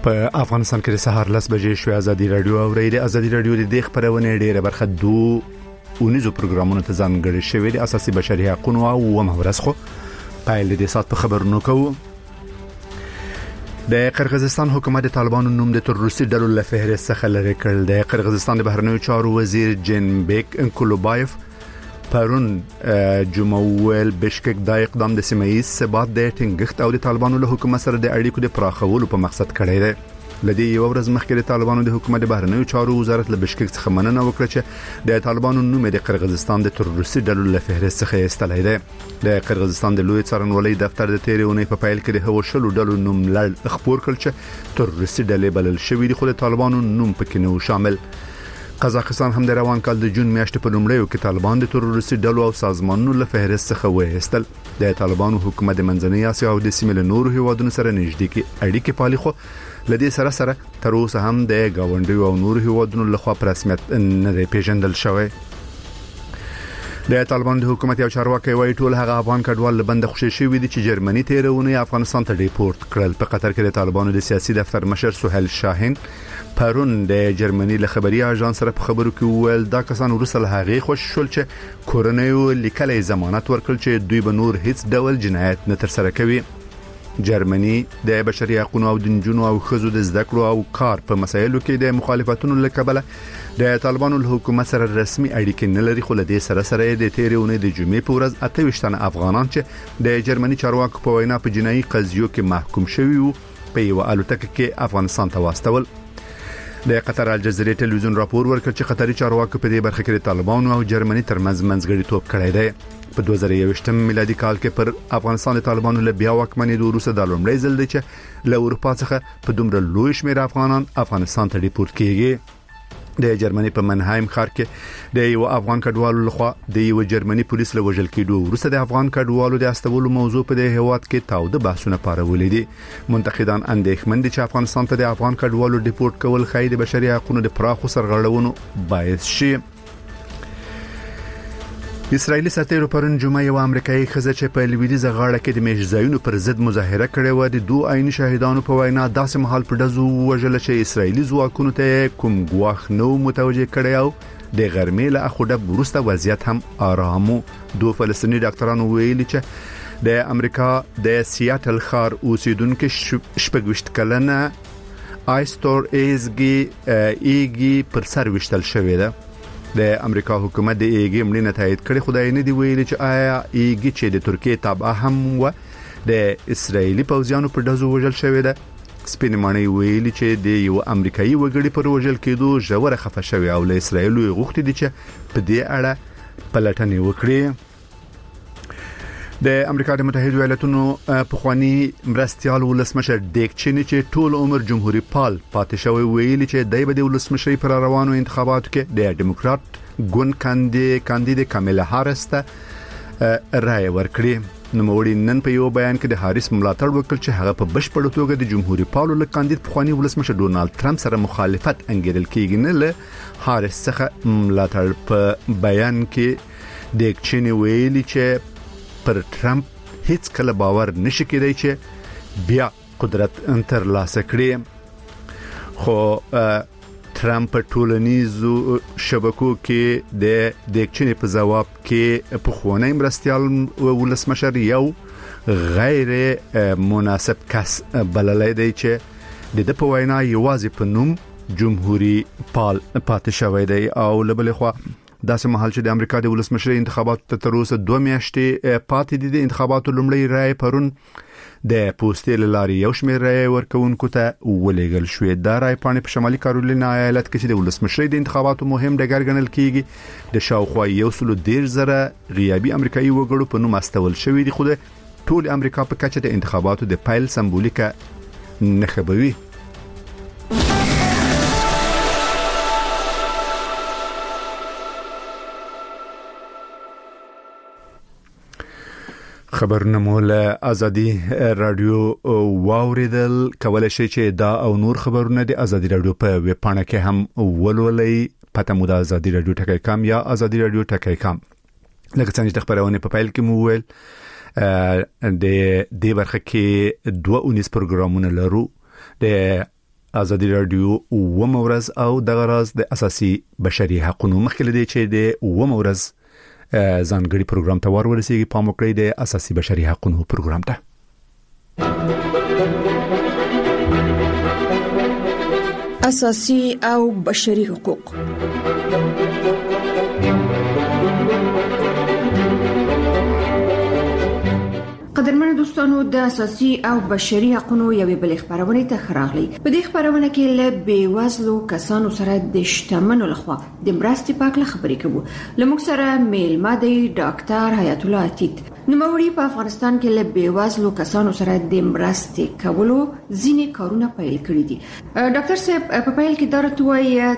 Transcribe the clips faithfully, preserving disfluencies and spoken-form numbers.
په افغانستان کې د سهار لس بجې شوې. ازادي رادیو او ریډیو ازادي رادیو د دې خبرونه ډیره برخه دوه اونیزو پروګرامونو ته ځانګړي شوی دي. اساسي بشري حقوق او مهورس خو پایل د سات په خبرونو کوو. د قرغیزستان حکومت د طالبانو نوم د تروریستي ډلو له فهرست څخه لري کړل. د قرغیزستان د بهرنیو چارو وزیر جنبیک انکولوبایف پرون جمعویل بشکک د اقدام د سیمایي ثبات د ټینګښت او د طالبانو له حکومت سره د اړیکو د پراخولو په مقصد کړی دی. لدی یو ورځ مخکې د طالبانو د حکومت د بهرنیو چارو وزارت له بشکک څخه مننه وکړه چې د طالبانو نوم د قرغیزستان د تروریستي ډلو له فهرست څخه ایستلی دی. د قرغیزستان د لوی څارنوالۍ دفتر د تیرې اونۍ په پیل کې د هغو شلو ډلو نوم لړ خبر کړ چې تروریستي ډلې بلل شوې دي، خو د طالبانو نوم پکې نه و شامل. قزاقستان هم د روان کال د جون میاشتې په لومړیو کې طالبان د تروریستي ډلو او سازمانونو له فهرست څخه وایستل. د طالبانو حکومت د منځنۍ اسیا او د سیمې له نورو هیوادونو سره نږدې کې اړیکې پالي، خو لدې سره سره تر اوسه هم د گاونډیو او نورو هیوادونو لخوا په رسمیت نه دی پیژندل شوی. د طالبان د حکومت یو چارواکي وایي ټول هغه افغان کډوال لبند خوشي شوی دي چې جرمني تیرونه افغانستان ته ډیپورت کړل. په قطر کې د طالبانو د سیاسي دفتر مشر سهیل شاهین پرون د جرمني له خبري اژانس سره په خبرو کې وویل دا کسان ورسره هغه خوش شول چې کورنیو لیکلې ضمانت ورکړل چې دوی به نور هیڅ ډول جنایت نه تر سره کوي. جرمني د بشري حقوق او د جنونو او خزو د زده کړو او کار په مسایلو کې د مخالفتونو لکبله د طالبانو له حکومت سره رسمي اړیکې نه لري، خو له دې سره سره د تیرونه د جمعې په ورځ اته ویشت افغانان چې د جرمني چارواکو په وینا په جنایي قضیو کې محکوم شوي وو په یو الوتکه کې افغانستان ته واستول. د قطر الجزیره ټلویزیون راپور ورکړ چې قطري چارواکو په دې برخه کې د طالبانو او جرمني ترمنځ منځګړیتوب کړی دی. په دوه زره یوویشت میلادي کال کې پر افغانستان د طالبانو له بیا واکمنۍ د وروسته د لومړي ځل دی چې له اروپا څخه په دومره لوی شمېر افغانان افغانستان ته ډیپورت کیږي. د جرمني په منهایم ښار کې د یو افغان کډوالو لخوا د یو جرمني پولیس له وژل کېدو وروسته د افغان کډوالو د استولو موضوع په دې هیواد کې تاوده بحثونه پارولې دي. منتقدان اندېښمن دي چې افغانستان ته د افغان کډوالو ډیپورت کول خای د بشري حقوقو د پراخو سرغړونو باعث شي. اسرائیلی سرتیرو پرون جمعه یو امریکایي خزه چې په لویدیزه غاړه کې د میشزایونو پر ضد مظاهره کړې و د دوه عیني شهیدانو په وینا داسې مهال پر دزو وژل چې اسرائیلی ځواکونو ته کوم ګواښ نو متوجه کړي او د غرمې له اخوده ورسته وضعیت هم آرامو. دوه فلسطیني ډاکټرانو ویلي چې د امریکا د سیاتل ښار اوسیدونکو شپږ کلنه آیستور ایزګي ایګي پر سر وشتل شوې ده. د امریکا حکومت د ایګي مړینه تایید کړي، خدای نه دی ویلي چې آیا ایګي چې د ترکیه تابع هم و د اسرایلی پوځیانو په دزو وژل شوی ده. سپینماني ویلي چې د یو امریکایي وګړي پر وژل کېدو ژوره خفه شوی او له اسرایل غوښتي دي چې په دې اړه پلټنې وکړي. د امریکا د متحده ایالاتونو پخوانی مرستيال ولسمشر ډیک چینی چې ټول عمر جمهوریت پال پاتې شوی ویلي چې دای به د ولسمشرۍ پر روانو انتخاباتو کې د ډیموکرات ګوند کاندید کاندید کاملا هاریس ته رائے ورکړي. نوموړي نن په یو بیان کې د هاریس ملاتړ وکړ چې هغه په بشپړ توګه د جمهوریت پالو له کاندید پخوانی ولسمشر ډونالد ټرمپ سره مخالفت انګیرل کېږي. نه له هاریس څخه ملاتړ. په بیان کې ډیک چینی ویلي چې پر ټرمپ هیڅ کله باور نشي کېدای چې بیا قدرت تر لاسه کړي، خو ټرمپ په ټولنیزو شبکو کې د دیکچنې په جواب کې په خونې مرستيال ولسمشر یو غیر مناسب کس بللای دی چې د په وینا یوازې په نوم جمهوریت پال پاتې شوی دی. او لبل خو داسې مهال چې د امریکا د ولسمشرۍ انتخاباتو ته تر اوسه دوه میاشتې پاتې دي، د انتخاباتو لومړی رائے پرون د پوسټې لاري یو شمېر رائے ورکوونکو ته ولېږل شوې. دا رائے پاڼې په شمالي کارولینا ایالت کې چې د ولسمشرۍ د انتخاباتو مهم ډګر ګڼل کیږي د شاوخوا یو سل ډیر زره غیابي امریکایي وګړو په نوم استول شوې دي، خو د ټول امریکا په کچه د انتخاباتو د پایل سمبولیکه نه خبروي. خبرونه مول ازادي رادیو واوریدل کولای شي چې دا او نور خبرونه د ازادي رادیو په ویب پاڼه کې هم ولولئ. پته مو د ازادي رادیو ټکی کام یا ازادي رادیو ټکی کام. لکه څنګه چې خبرونه په فایل کې مو ویل د دې برخه کې دوه اونیس پروګرامونه لرو. د ازادي رادیو و مورز او د غراز د اساسي بشري حقوقو مخکله دی چې د و مورز ځانګړي پروګرام ته ورورسیږي په موکړې د اساسي بشري حقوقو پروګرام ته اساسي او بشري حقوق. قدرمن دوستانو د اساسي او بشري حقوقو یوې بل خبرونه ته خراغلي. په دې خبرونه کې له بیوزلو کسانو سره د شتمنو لخوا د مرستې پاک له خبرې کوو. لموږ سره میلمه دی ډاکټر حیات الله عتیق. نوموړي په افغانستان کې له بیوزلو کسانو سره د مرستې کولو ځینې کارونه پیل کړي دي. ډاکټر صاحب په پیل کې درته وایي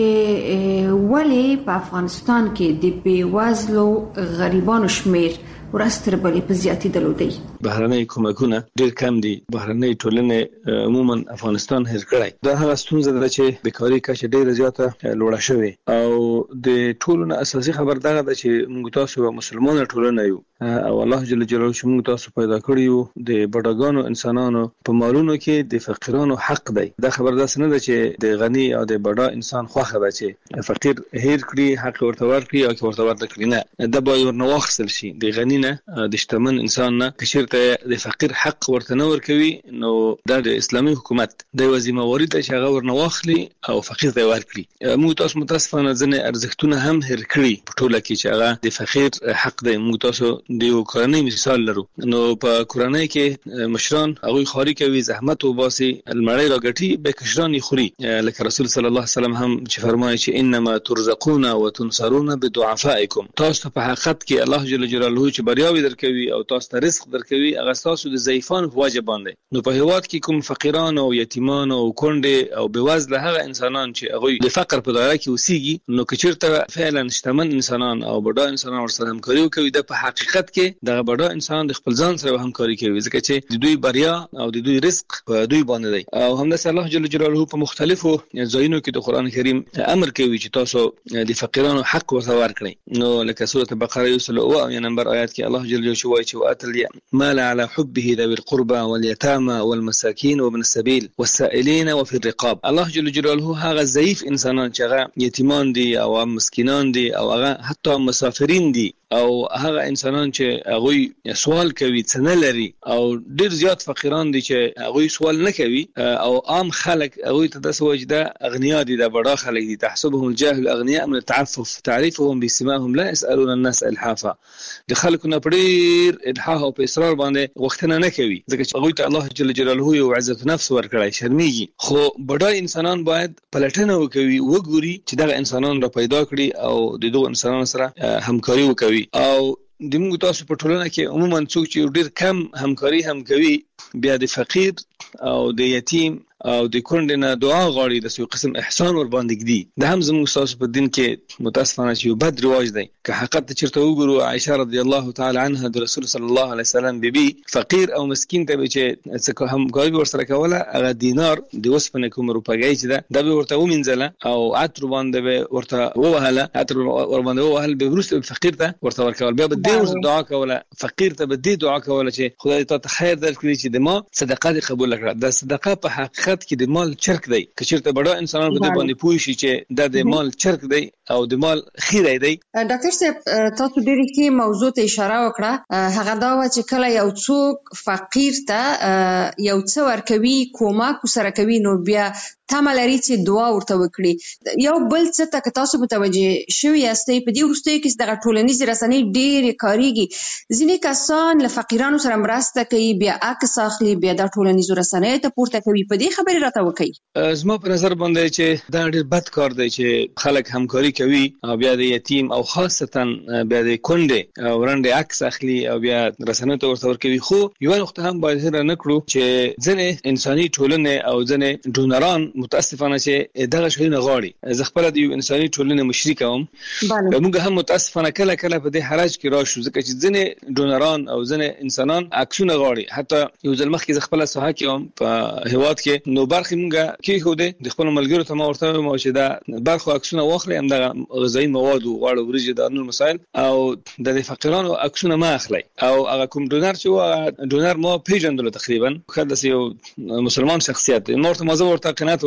چې ولې په افغانستان کې د بیوزلو غریبانو شمیر ورستر بلې په زیاتی دلودي. بهرنۍ کومکونه ډېر کم دي. بهرنۍ ټولنې عموما افغانستان هیر کړی. دا هغه ستونزه ده چې بیکاری کچه ډېره زیاته لوړه شوې او د ټولنې اساسي خبر دا ده چې موږ تاسو مسلمانانو ټولنه یو او الله جل جلاله چې موږ تاسو پیدا کړی یو د بډاګانو انسانانو په مالونو کې د فقیرانو حق دی. دا خبر داس نه ده چې د غنی او د بډا انسان خوخه ده چې فقیر هیر کړي حق ورته ورکړي او ورته ورته کړي نه. دا به ورنه واخصل شي د غنی نه د شتمن انسان نه کشرته د فقیر حق ورته نه ورکوي نو دا د اسلامي حکومت د وظیفه ورته چې هغه ورنه واخلي او فقیر ته ورکړي. موږ تاسو متاسفانه ځنه ارزښتونه هم هیر کړی په ټوله کې چې هغه د فقیر حق دی. موږ تاسو د کورنۍ مثال لرو نو په کورنۍ کې مشران هغه خاري کوي زحمت او باسي المړی راګټي به کشران خوري لکه رسول صلی الله علیه وسلم هم چې فرمایي چې انما ترزقون وتنصرون بدعفائکم. تاسو په حقیقت کې الله جل جلاله چې بریاوي درکوي او تاسو ته رزق درکوي هغه تاسو د ضعیفانو په وجه باندې. نو په هیواد کې کوم فقیران او یتیمان او کونډې او بېوزله هغه انسانان چې هغه د فقر په دایره کې اوسېږي نو کچرته فعلا شتمن انسانان او بډا انسانان ورسره همکاري کوي د په حقیقت کې دغه بډا انسان د خپل ځان سره همکاري کوي ځکه چې د دوی بریا او د دوی رزق په دوی باندې دی. او همداسې الله جل جلاله په مختلفو ځایونو کې د قران کریم امر کوي چې تاسو د فقیرانو حق ورته ورکړئ. نو لکه سوره بقره یو سل او نمبر آیات کې الله جل جلاله شوای چې واتل مال على حبه ذوي القربى واليتامى والمساكين وابن السبيل والسائلين وفي الرقاب. الله جل جلاله هغه ضعیف انسانان چې هغه یتیمان دي او مسکینان دي او هغه حتی مسافرین دي او هغه انسانان چې هغه سوال کوي څه نه لري او ډیر زیات فقیران دي چې هغه سوال نه کوي او عام خلک هغه ته د سوجده اغنیا دي د بڑا خلک دي تحسبهم الجاهل اغنياء من التعفف تعرفهم بسماهم لا يسالون الناس الحافا. د خلکو نه پډیر الحاح او په اصرار باندې وختنه نه کوي ځکه چې هغه ته الله جل جلاله یو عزت نفس ورکړی شرمېږي. خو بډا انسانان باید پلټنه وکوي وګوري چې دغه انسانان را پیدا کړي او د دوه انسانانو سره همکاري وکوي. او د موږ تاسو په ټولنه کې عموما څوک چې ډیر کم همکاري هم کوي بیا د فقیر او د یتیم او د کونډې نه دعا غواړي د یو قسم احسان ور باندې کړي. دا هم زموږ تاسو په دین کې متاسفانه چې یو بد رواج دی. که حقیقت چیرته وګورو عائشه رضی الله تعالی عنها د رسول صلی الله علیه وسلم بیبي فقیر او مسکین ته چې څه همکاري ورسره کوله هغه دینار د وسپنه کوم روپګی چې دا به ورته ومنځله او عطر باندې ورته ووهله عطر ور باندې ووهل به ورسته فقیر ته ورته ورکول بیا به دې دعا کوله فقیر ته به دې دعا کوله چې خدای ته خیر درکړي چې د ما صدقه دې قبول کړه. دا صدقه په حقیقت کې د مال چرک دی. که چیرته بډا انسانان په دې باندې پوه شي چې دا د مال چرک دی او د مال خیره دی. ډاکټر صاحب تاسو ډېر کې موضوع ته اشاره وکړه هغه دا و چې کله یو څوک فقیر ته یو څه ورکوي کومک سره کوي نو بیا تمه لري چې دعا ورته وکړي. یو بل څه ته تاسو متوجه شوي یاستئ په دې وروستیو کې دغه ټولنیز رسنۍ ډېرې کاریږي. ځینې کسان له فقیرانو سره مرسته کوي بیا عکس اخلي بیا د ټولنیزو رسنیو ته پورته کوي. په دې خبرې راته وکړئ. زما په نظر باندې چې دا ډېر بد کار دی چې خلک همکاري کوي او بیا د یتیم او خاصتا بیا د کونډې او رنډې عکس اخلي او بیا رسنیو ته ورته ورکوي. خو یو نقطه هم باید هېره نه کړو چې ځینې انساني ټولنې او ځینې ډونران متاسفانه چې دغه شیونه غواړي. زه خپله د یو انساني ټولنې مشري کوم. موږ هم متاسفانه کله کله په دې حرج کې راشو ځکه چې ځینې ډونران او ځینې انسانان عکسونه غواړي. حتی یو ځل مخکې زه خپله ساحه کې وم په هېواد کې نو برخې موږ کېښودې د خپلو ملګرو ته ما ورته ویم چې دا برخو عکسونه واخلئ همدغه غذایي موادو غوړ وریجې دا نور مسایل او د دې فقیرانو عکسونه مه اخلئ. او هغه کوم ډونر چې و ډونر ما پېژندلو تقریبا ښه داسې یو مسلمان شخصیت دی. ما ورته ما زه ورته قناعت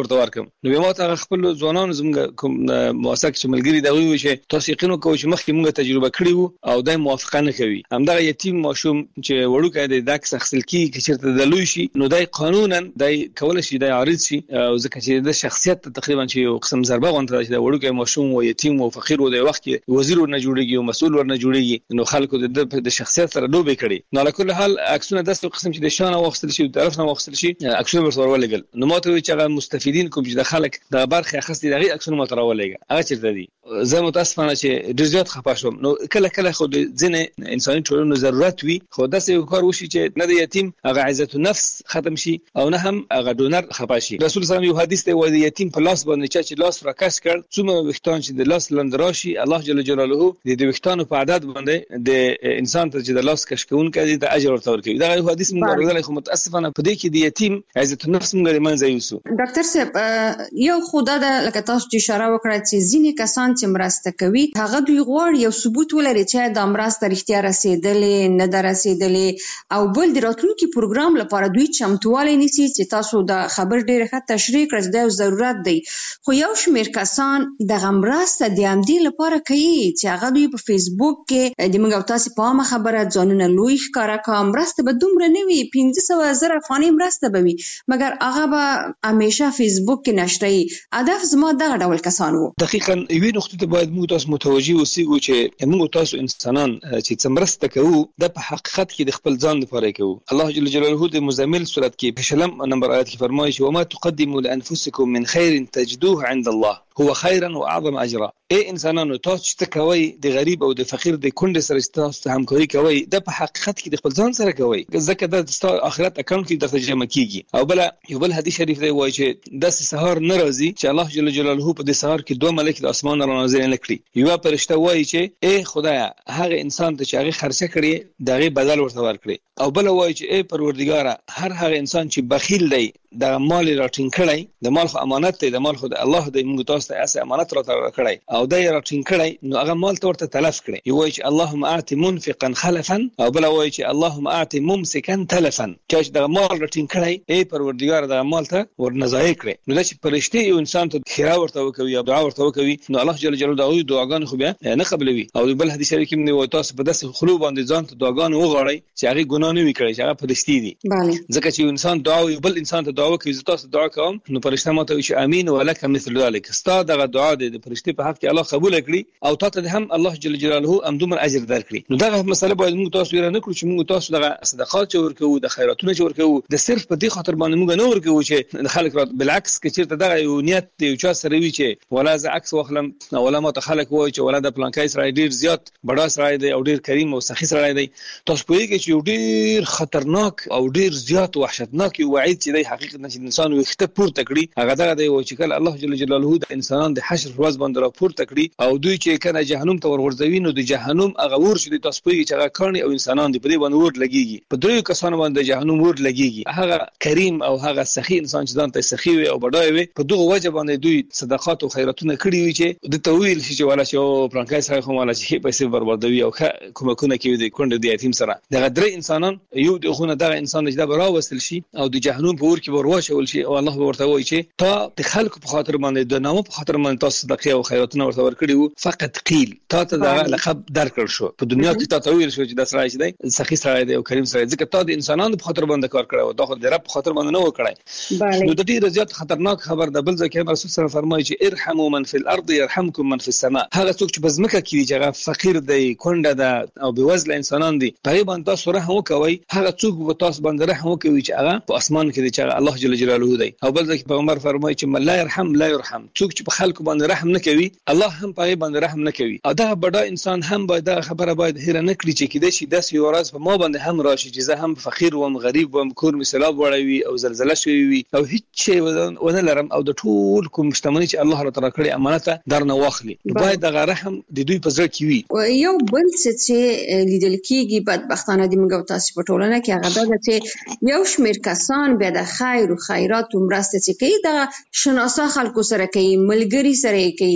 ورته ورکم. نو ما ته خپل ځوانانو زموږ کوم مواسسه چې ملګری دا وی چې تاسو یقین وکړئ چې مخکې موږ تجربه کړې وو او دای موافقه نه کوي. همدغه یتیم ماشوم چې وړوکی دی دا کس اخیستل کیږي چې چیرته د لوی شي نو دای قانونا دای کول شي دای عارض شي او ځکه چې د شخصیت تقریبا چې یو قسم ضربه غونډه چې د وړوکی ماشوم او یتیم او فقیر و د وخت کې وزیر ورنه جوړیږي او مسؤل ورنه جوړیږي نو خلکو د د شخصیت سره دوبه کړي. نو علاوه حال عکسونه داسې قسم چې د شان واخستل شي او طرف نه واخستل شي عکسونه ورسره ولګل. نو ماته چې هغه مستفیدین کوم چې د خلک د برخه اخستې دغه عکسونه ماته راولېږي هغه چیرته دي. زه متاسفانه چې ډیر زیات خپه شوم. نو کله کله خو د ځینې انساني ټولنو ضرورت وي خو داسې یو کار وشي چې نه د یتیم هغه عزت النفس ختم شي او نه هم هغه ډونر خپه شي. رسول الله یو حدیث دی وایي یتیم په لاس باندې چې لاس راکش کړ څومره وختان چې د لاس لند راشي الله جل جلاله د وختانو په عدد باندې د انسان ته چې د لاس کش کوون کوي د اجر ورته ورکوي. دا یو حدیث موږ ورغلی خو متاسفانه په دې کې د یتیم عزت النفس موږ لري منځ یوسو. ډاکټر صاحب یو خدای د لکه تاسو چې اشاره وکړه چې ځینې کسان چې مرسته کوي هغه دوی غواړي یو ثبوت ولري چې د مرسته رښتیا رسیدلې نه ده رسیدلې او بل د راتلونکي پروګرام لپاره دوی چمتووالی نیسي چې تاسو د خبر ډېر ښه تشریح کړئ دا ضرورت دی. خو یو شمېر کسان د مرسته د همدې لپاره کوي چې هغه دوی په فیسبوک کې د موږ او تاسو په عامه خبره ځانونه لوی ښکاره کوي مرسته به دومره نه وي پنځه سوه زره افغانۍ مرسته به وي مګر هغه به همیشه فیسبوک کې نشري. هدف زما دغه ډول کسان وو. دقیقاً یوې نقطې ته باید موږ تاسو متوجي اوسئ چې موږ تاسو انسانان چې مرسته کوو د په حقیقت کې د خپل ځان لپاره کوو. الله جل جلاله د مزمل سورت کې په شلم نمبر آیت کې فرمایي چې وما تقدموا لانفسکم من خیر تجدوه عند الله هو خيرا واعظم اجرا. اي انسانانو تاسو چې کوي د غریب او د فقیر د کونډې سره تاسو همکاري کوي د په حقیقت کې د خپل ځان سره کوي ځکه د آخرت اکاونټ کې درته جمع کیږي. او بل یو بل حدیث شریف دی وایي چې د سحر ناراضي چې الله جل جلاله په دې سحر کې دوه ملائکه د اسمان را نازل نکړي. یو فرشته وایي چې اي خدایا هغه انسان ته چې هغه خرچه کړي دغه بدل ورته ورکړي. او بل وایي چې اي پروردګار هر هغه انسان چې بخیل دی د مال راټینګ کړي د مال خو امانت دی د مال خو د الله د موږ تاسو ته اسه امانت را کړی او د راټینګ کړي نو هغه مال ته ورته تلف کړي. یو وایي چې اللهم اعط منفقا خلفا او بل وایي چې اللهم اعط ممسكا تلفا چې د مال راټینګ کړي ای پروردګار د مال ته ورنځای کړي. نو د چې پرشتي یو انسان ته خیره ورته وکوي او دعا ورته وکوي نو الله جل جلاله دغه دعاګان خو بیا نه قبلوي. او بل حدیث شریف کې موږ تاسو په داسې خلو باندې ځان ته دعاګان وغواړي چې هغه ګناه نه وکړي چې هغه پرشتي دي. ځکه چې انسان دعا وي بل انسان ته دعا کوي تاسو دعا کوم نو فرشته ماته وي چې امين ولک مثل ذلك ستا دغه دعا د فرشتي په حق کې الله قبول کړي او تاسو هم الله جل جلاله هم دومره اجر درکړي. نو دغه مسله باید موږ تاسو یې نه کړو چې موږ تاسو دغه صدقات ورکو د خیراتونه ورکو د صرف په دې خاطر باندې موږ نه ورکو چې خلک بالعکس کې چیرته دغه یو نیت دی او چا سره وی چې ولا ز عکس واخلم ولا ما ته خلک وای چې ولا د پلانکای سره ډیر زیات بڑا سره دی او ډیر کریم او سخی سره دی. تاسو په کې چې ډیر خطرناک او ډیر زیات وحشتناک وعید چې د حقیقت نشي انسان وخته پورته کړي هغه دغه دی چې کله الله جل جلاله د انسانان د حشر ورځ باندې را پورته کړي او دوی چې کنه جهنم ته ورغورځوي نو د جهنم هغه ور شي تاسو په چې هغه کړي او انسانان دی په دې باندې ور لګيږي په دریو کسانو باندې جهنم ور لګيږي. هغه کریم او هغه سخی انسان چې ځان ته سخی وي او بډای وي په دغه وجه باندې دوی صدقات او خیراتونه کړی وي چې د تویل شي چې ولا چې پرانکای سره خو ولا چې پیسې بربادوي او کومکونه کوي د کونډې د یتیم سره دغه درې انسانان یو دغه دغه انسان چې دا براوستل شي او د جهنم په ور کې ورواچول شي او الله ورته وایي چې تا د خلکو په خاطر باندې د نامو په خاطر باندې تاسو صدقه او خیراتونه ورته ورکړي وو فقط قیل تا ته دا لقب درکړ شو په دنیا کې تا ته ویل شو چې دا سړی دی سخی سړی دی او کریم سړی ځکه تا د انسانانو په خاطر باندې کار کړو دا خو د رب په خاطر باندې نه وکړای. نو د دې زیات خطرناک خبر د بل ځکه رسول صلی الله علیه وسلم فرمایي چې ارحموا من فی الارض يرحمكم من فی السماء. هغه څوک چې بزمکه کې چې هغه فقیر دی کونډه ده او بوزله انسانان دي په باندې تاسو رحم وکوي هغه څوک په تاسو باندې رحم وکوي چې هغه په اسمان کې دی چې الله جل جلاله دی. او بل ځکه پیغمبر فرمایي چې من لا يرحم لا يرحم څوک چې په خلکو باندې رحم نه کوي الله هم په باندې رحم نه کوي. او دا بډا انسان هم باید دا خبره باید هیر نه کړي چې کده شي داسې یو ورځ په ما باندې هم راشي چې زه هم فقیر وم غریب وم کور می سیلاب وړوي او زلزلہ شوی وي او هیڅ شی ونه لرم او د ټول کوم شتمنۍ چې الله تعالی کړی امانت درنه واخلي باید دغه رحم د دوی په ځړ کې وي. یو بل څه چې لیدل کېږي بدبختانه د موږ تاسو په ټولنه کې هغه ده چې یو شمېر کسان بیا د خیر او خیرات او مرسته چې کوي د شناسا خلکو سره کوي ملګری سره کوي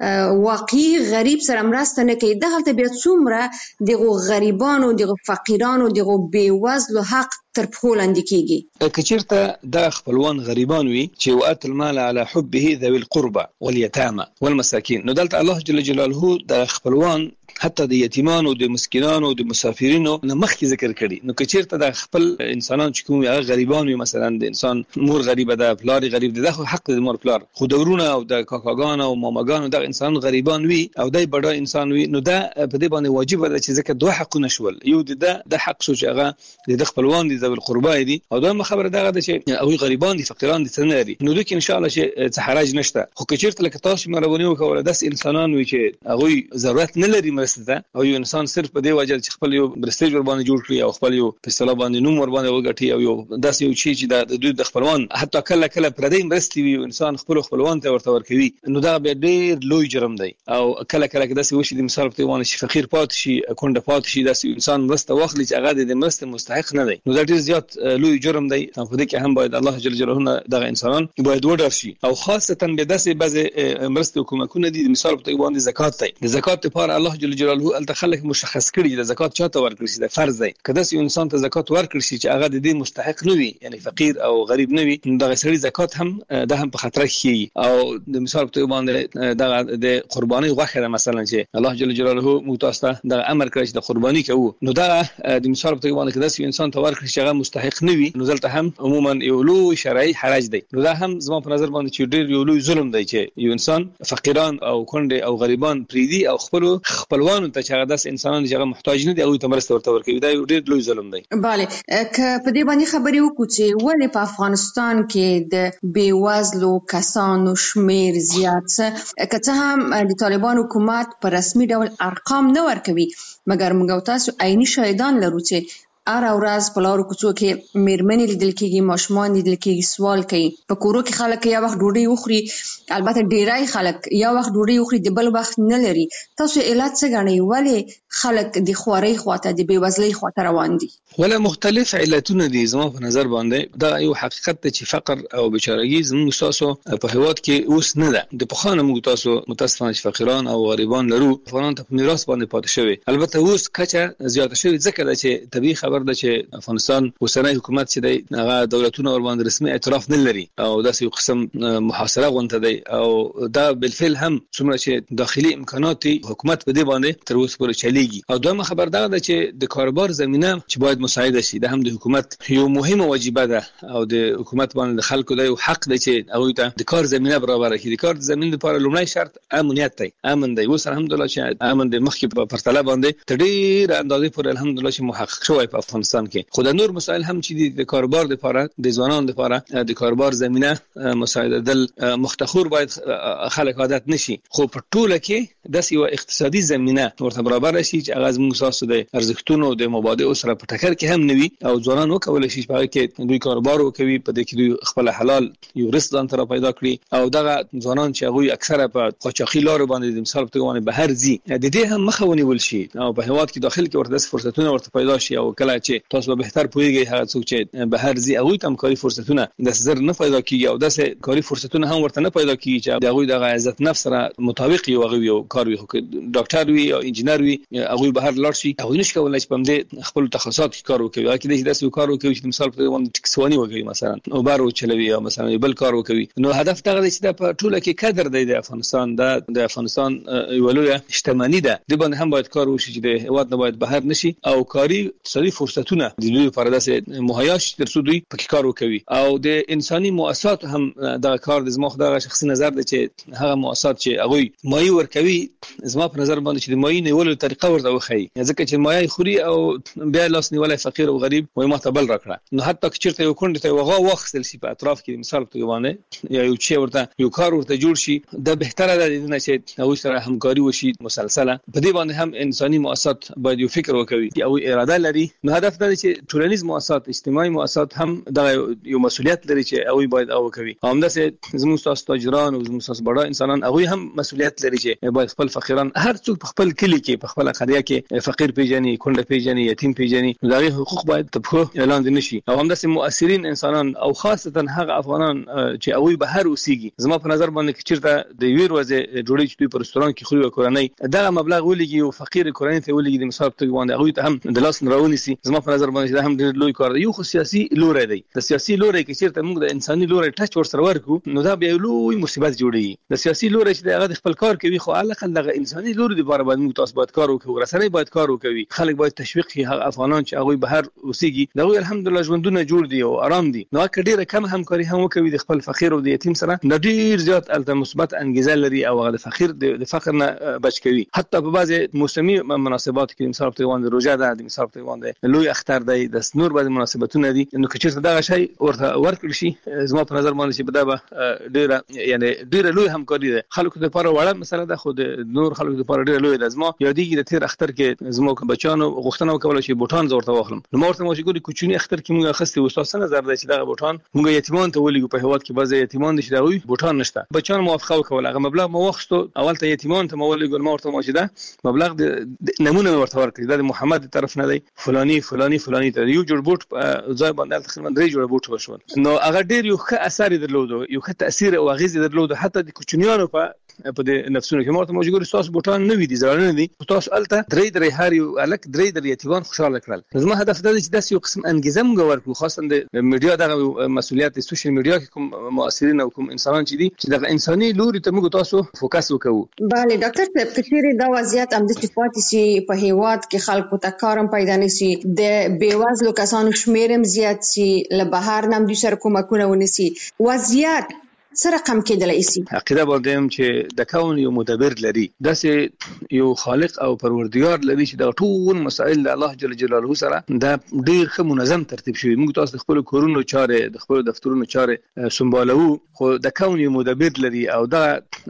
واقعي غریب سره مرسته نه کوي، دغه بیا څومره دغه غریبانو دغه فقیرانو دغه بیوزلو حق تر پښو لاندې کیږي. کچیرته د خپلوان غریبان وي چې وات المال على حبه ذوي القربى واليتامى والمساكين، نو دلته الله جل جلاله د خپلوان حتی د یتیمانو د مسکینانو د مسافرینو نه مخکې ذکر کړي. نو کچیرته د خپل انسانان چې کوم هغه غریبان وي، مثلا د انسان مور غریبه ده، پلار غریب ده، خو حق د مور پلار، خو د ورونه او د کاکاګانو او ماماګانو د انسان غریبان وي او دای بډا انسان وي، نو دا په دې باندې واجب ده چې ځکه دوه حقونه شول، یو د د حق شو چې هغه د خپلوان دي ذوي القربى دي، او دوه خبره دغه ده چې او غریبان دي فقیران دي څنګه لري. نو دوی ان شاء الله چې څه حرج نشته. خو کچیرته لکه تاسو مهرباني وکړه داس انسانان وي چې هغه ضرورت نه لري مرسته، او یو انسان صرف په دې وجه چې خپل یو برستیج ور باندې جوړ کړي او خپل یو په اصطلاح باندې نوم ور باندې وګټي، او یو داس یو شی چې د دوی د خپلوان حتی کله کله پردې مرستي وي انسان خپل خپلوان ته ورته ورکوي، نو دا به ډیر لوی جرم دی. او کله کله داس یو شی د مثال په توګه چې فقیر پات شي، کونډه پات شي، داس انسان مرسته واخلي چې هغه د مرسته مستحق نه دی، نو دا ډیر زیات لوی جرم دی. په دې کې هم باید الله جل جلاله دغه انسانان باید وډار شي، او خاصتا به داسې بعض مرسته حکومتونه دي مثال په توګه باندې زکات دی. د زکات لپاره الله جل جلاله التخلق مشخص کړي د زکات چاته ورکړي شي، د فرض دی. کله چې انسان ته زکات ورکړي شي چې هغه د دې مستحق نه وي، یعنی فقیر او غریب نه وي، دغه سړي زکات هم د هم په خطر کې، او د مثال په توګه باندې دغه د قرباني غوښه مثلا چې الله جل جلاله متاسته د امر کړی چې د قرباني کوو، نو دا د مثال په توګه باندې کله چې انسان ته ورکړي چې هغه مستحق نه وي، نو ځلته هم عموما یو لوی شرعي حرج دی. نو دا هم زما په نظر باندې چې ډیر یو لوی ظلم دی چې یو انسان فقیران او کونډه او غریبان پریدي او خپل خپلوانو ته چې هغه داس انسانان چې هغه محتاج نه دي او ته مرسته ورته ورکوي، دا یو ډیر لوی ظلم دی. bale که په دې باندې خبرې وکړو چې ولې په افغانستان کې د بیوزلو کسانو شمیر زیات څه، که څه هم د طالبان حکومت په رسمي ډول ارقام نه ورکوي، مګر موږ تاسو عیني شاهدان لرو چې هر ورځ په لارو کوڅو کې میرمنې لیدل کېږي، ماشومان لیدل کېږي، سوال کوي. په کورو کې خلک یا وخت ډوډۍ وخوري، البته ډیری خلک یا وخت ډوډۍ وخوري د بل وخت نه لري. تاسو علت څه ګڼئ ولې خلک د خوارۍ خواته د بیوزلۍ خواته روان دي؟ ولا مختلف علتونه دي زما په نظر باندې. دا یو حقیقت دی چې فقر او بیچارهګي زموږ تاسو په هیواد کې اوس نه ده. د پخوانه موږ تاسو متاسفانه چې فقیران او غریبان لرو، افغانان ته په میراث باندې پاتې شوی. البته اوس کچه زیاته شوی ځکه چې طبيعي خبر ده چې افغانستان اوسنی حکومت چې دی هغه دولتونه ور باندې رسمي اعتراف نه لري، او داسې یو قسم محاصره غونډه دی، او دا بالفعل هم څومره چې داخلي امکانات حکومت په دې باندې تر اوسه پورې چلیږي. او دویمه خبر دا ده چې د کاروبار زمينه چې باید مساعده شي، دا هم د حکومت یو مهمه واجبه ده، او د حکومت باندې د خلکو د یو حق دی چې هغه ته د کار زمينه برابر کړي. د کار زمينه لپاره لومړی شرط امنیت دی، امن دی. اوس الحمدلله چې امن د مخکې په پرتله باندې تر ډېر اندازې پورې الحمدلله چې محقق شوی په افغانستان کې. خو د نور مسائل هم چې د کاروبار لپاره د ځوانانو لپاره د کاروبار زمينه مساعده دل مختخور باید خلک عادت نشي، خو په ټوله کې د یو اقتصادي زمينه ورته برابر شي چې هغه زموږ اساس د ارزښتونو د مبادئ سره په ټکر کې هم نوي، او ځوانان وکولای شي چې هغه کې دوی کاروبار وکوي، په دې کې دوی خپل حلال یو رزق ځان ته پیدا کړي. او دغه ځوانان چې هغه اکثره په قاچاقي لارو باندې د مثال په توګه باندې بهر ځي، د دې هم مخه ونیول شي، او په هیواد کې داخل کې ورته فرصتونه ورته پیدا شي. او کله چې تاسو به بهتر پوهیږئ هغه څوک چې بهر ځي هغه ته هم کاري فرصتونه د زر نه پیدا کیږي، او داسې کاري فرصتونه هم ورته نه پیدا کیږي چې هغه د عزت نفس سره مطابق یو هغه کار وي. ډاکټر وي او انجینر وي، هغه بهر لاړ شي، هغه نشي کولای چې په دې خپل تخصصات کې کار وکړي. هغه د داسې کار وکړي چې مثال په توګه ټکسوانی وکړي، مثلا او بارو چلوي، او مثلا بل کار وکړي. نو هدف دا دی چې د ټوله کې قدر دی د افغانستان د افغانستان یو لوی شتمنۍ ده، د باندې هم باید کار وشي چې د هیواد نه باید بهر نشي، او کاري اقتصادي فرصتونه د دوی لپاره داسې مهیا شي تر څو دوی پکې کار وکړي. او د انساني مؤسسات هم دا کار د زما خدای شخصي نظر دی چې هغه مؤسسات چې هغه مایي ورکوي، زما په نظر باندې چې د مایي نیولو طریقه ورته وخی، ځکه چې مایي خوري او بیا لاس نیولای فقیر او غریب وای ما ته بل راکړه. نو حتی که چیرته یو کونډه ته وغه واخستل شي په اطراف کې مثال په توګه باندې یا یو چې ورته یو کار ورته جوړ شي، دا بهتره ده د نه چې هغه سره همکاري وشي مسلسله. په دې باندې هم انساني مؤسسات باید یو فکر وکړي او اراده لري. نو هدف دا چې ټولنیز مؤسسات اجتماعي مؤسسات هم د یو مسولیت لري چې هغه باید او کوي هم د زموږ تاسو تاجران او زموږ تاسو بڑا انسانان هغه هم مسولیت لري چې باید خپل فقیران هر څوک په خپل کلی کې په خپل قريه کې فقیر پیژني کونډه پیژني یتیم پیژني دغه حقوق باید په اعلان دي نشي او هم د مؤثرین انسانان او خاصه هغه افغانان چې هغه بهر اوسېږي زما په نظر باندې چیرته د ویر وځي جوړی چې په رستوران کې خوري کورنۍ دا مبلغ ولګي او فقیر کورنۍ ته ولګي د مثال په باندې هغه ته هم د لاس راونی سي زما په نظر باندې دا هم ډېر لوی کار دی یو خو سیاسي لوري دی د سیاسي لوري کې چیرته موږ د انساني لوري ټچ ور سره ورکو نو دا بیا لوی مصیبت جوړي د سیاسي لوري چې هغه خپل کار کوي خو الاقل د انساني لوري لپاره باید موږ تاسو باید کار وکړو رسنۍ باید کار وکړي خلک باید تشویق کړي هغه افغانان چې هغه بهر اوسېږي دا الحمدلله ژوندونه جوړ دي او آرام دي نو کډیره کم همکاري هم وکوي د خپل فقیر او د یتیم سره د ډیر زیات الته مثبت انګیزه لري او هغه د فقیر د فقر نه بچ کوي حتی په بعضي موسمي مناسبات کې مثال په وانه روزه ده د مثال په وانه لوی اختر دی د نور بعضي مناسبتونه دي نو کچې دا شی ورته ورکړي شي زما په نظر باندې چې بده ډیره یعنی ډیره لوی همکاري ده خلکو لپاره وړه مسله ده خو د نور خلکو لپاره ډیره لوی ده زما یادېږي د تیر اختر کې زما بچانو غوښتنه وکړه چې بوټان زورته واخلم نو مورته مو چې ګوري کوچنی اختر کې موږ اخستې وساسه نظر دی چې دا بوټان موږ یتیمان ته ولګو په هواد کې بعضي یتیمان دي چې دا وي بوټان نشته بچان موافقه وکړه هغه مبلغ مو واخستو اول ته یتیمان ته مو ولګو مورته مو چې دا مبلغ د نمونه ورته ورکړي دا د محمد طرف نه دی فلانی فلانی فلانی ته یو جوړ بوټ ځای باندې تقریبا درې جوړ بوټ وشول نو هغه ډیر یو ښه اثر درلود یو ښه تاثیر او غیز درلود حتی د کوچنیانو په په د نفسونو کې مورته موجود تاسو بوټان نه وي دي زړه نه دي تاسو الته درې درې هر یو الک درې درې یتیمان خوشاله کړل زما هدف دا دی چې داس یو قسم انګیزه موږ ورکړو خاصه د میډیا د مسولیت د سوشل میډیا کې کوم مؤثرین او کوم انسانان چې دي چې د انساني لوري ته موږ تاسو فوکس وکړو bale ډاکټر صاحب کچېری دا وضعیت هم د صفات سي په هیواد کې خلکو ته کارم پیدا نشي د بیوازلو کسانو شمیرم زیات سي له بهر نم د سر کومکونه ونسي وضعیت سره کم کېدلای شي عقیده باندې چې د کون یو مدبر لري داسې یو خالق او پروردگار لري چې د ټول مسائل د الله جل جلاله سره د ډیر ښه منظم ترتیب شوی موږ تاسو خپل کورونو چارې د خپل دفترونو چارې سمبالو خو د کون یو مدبر لري او دا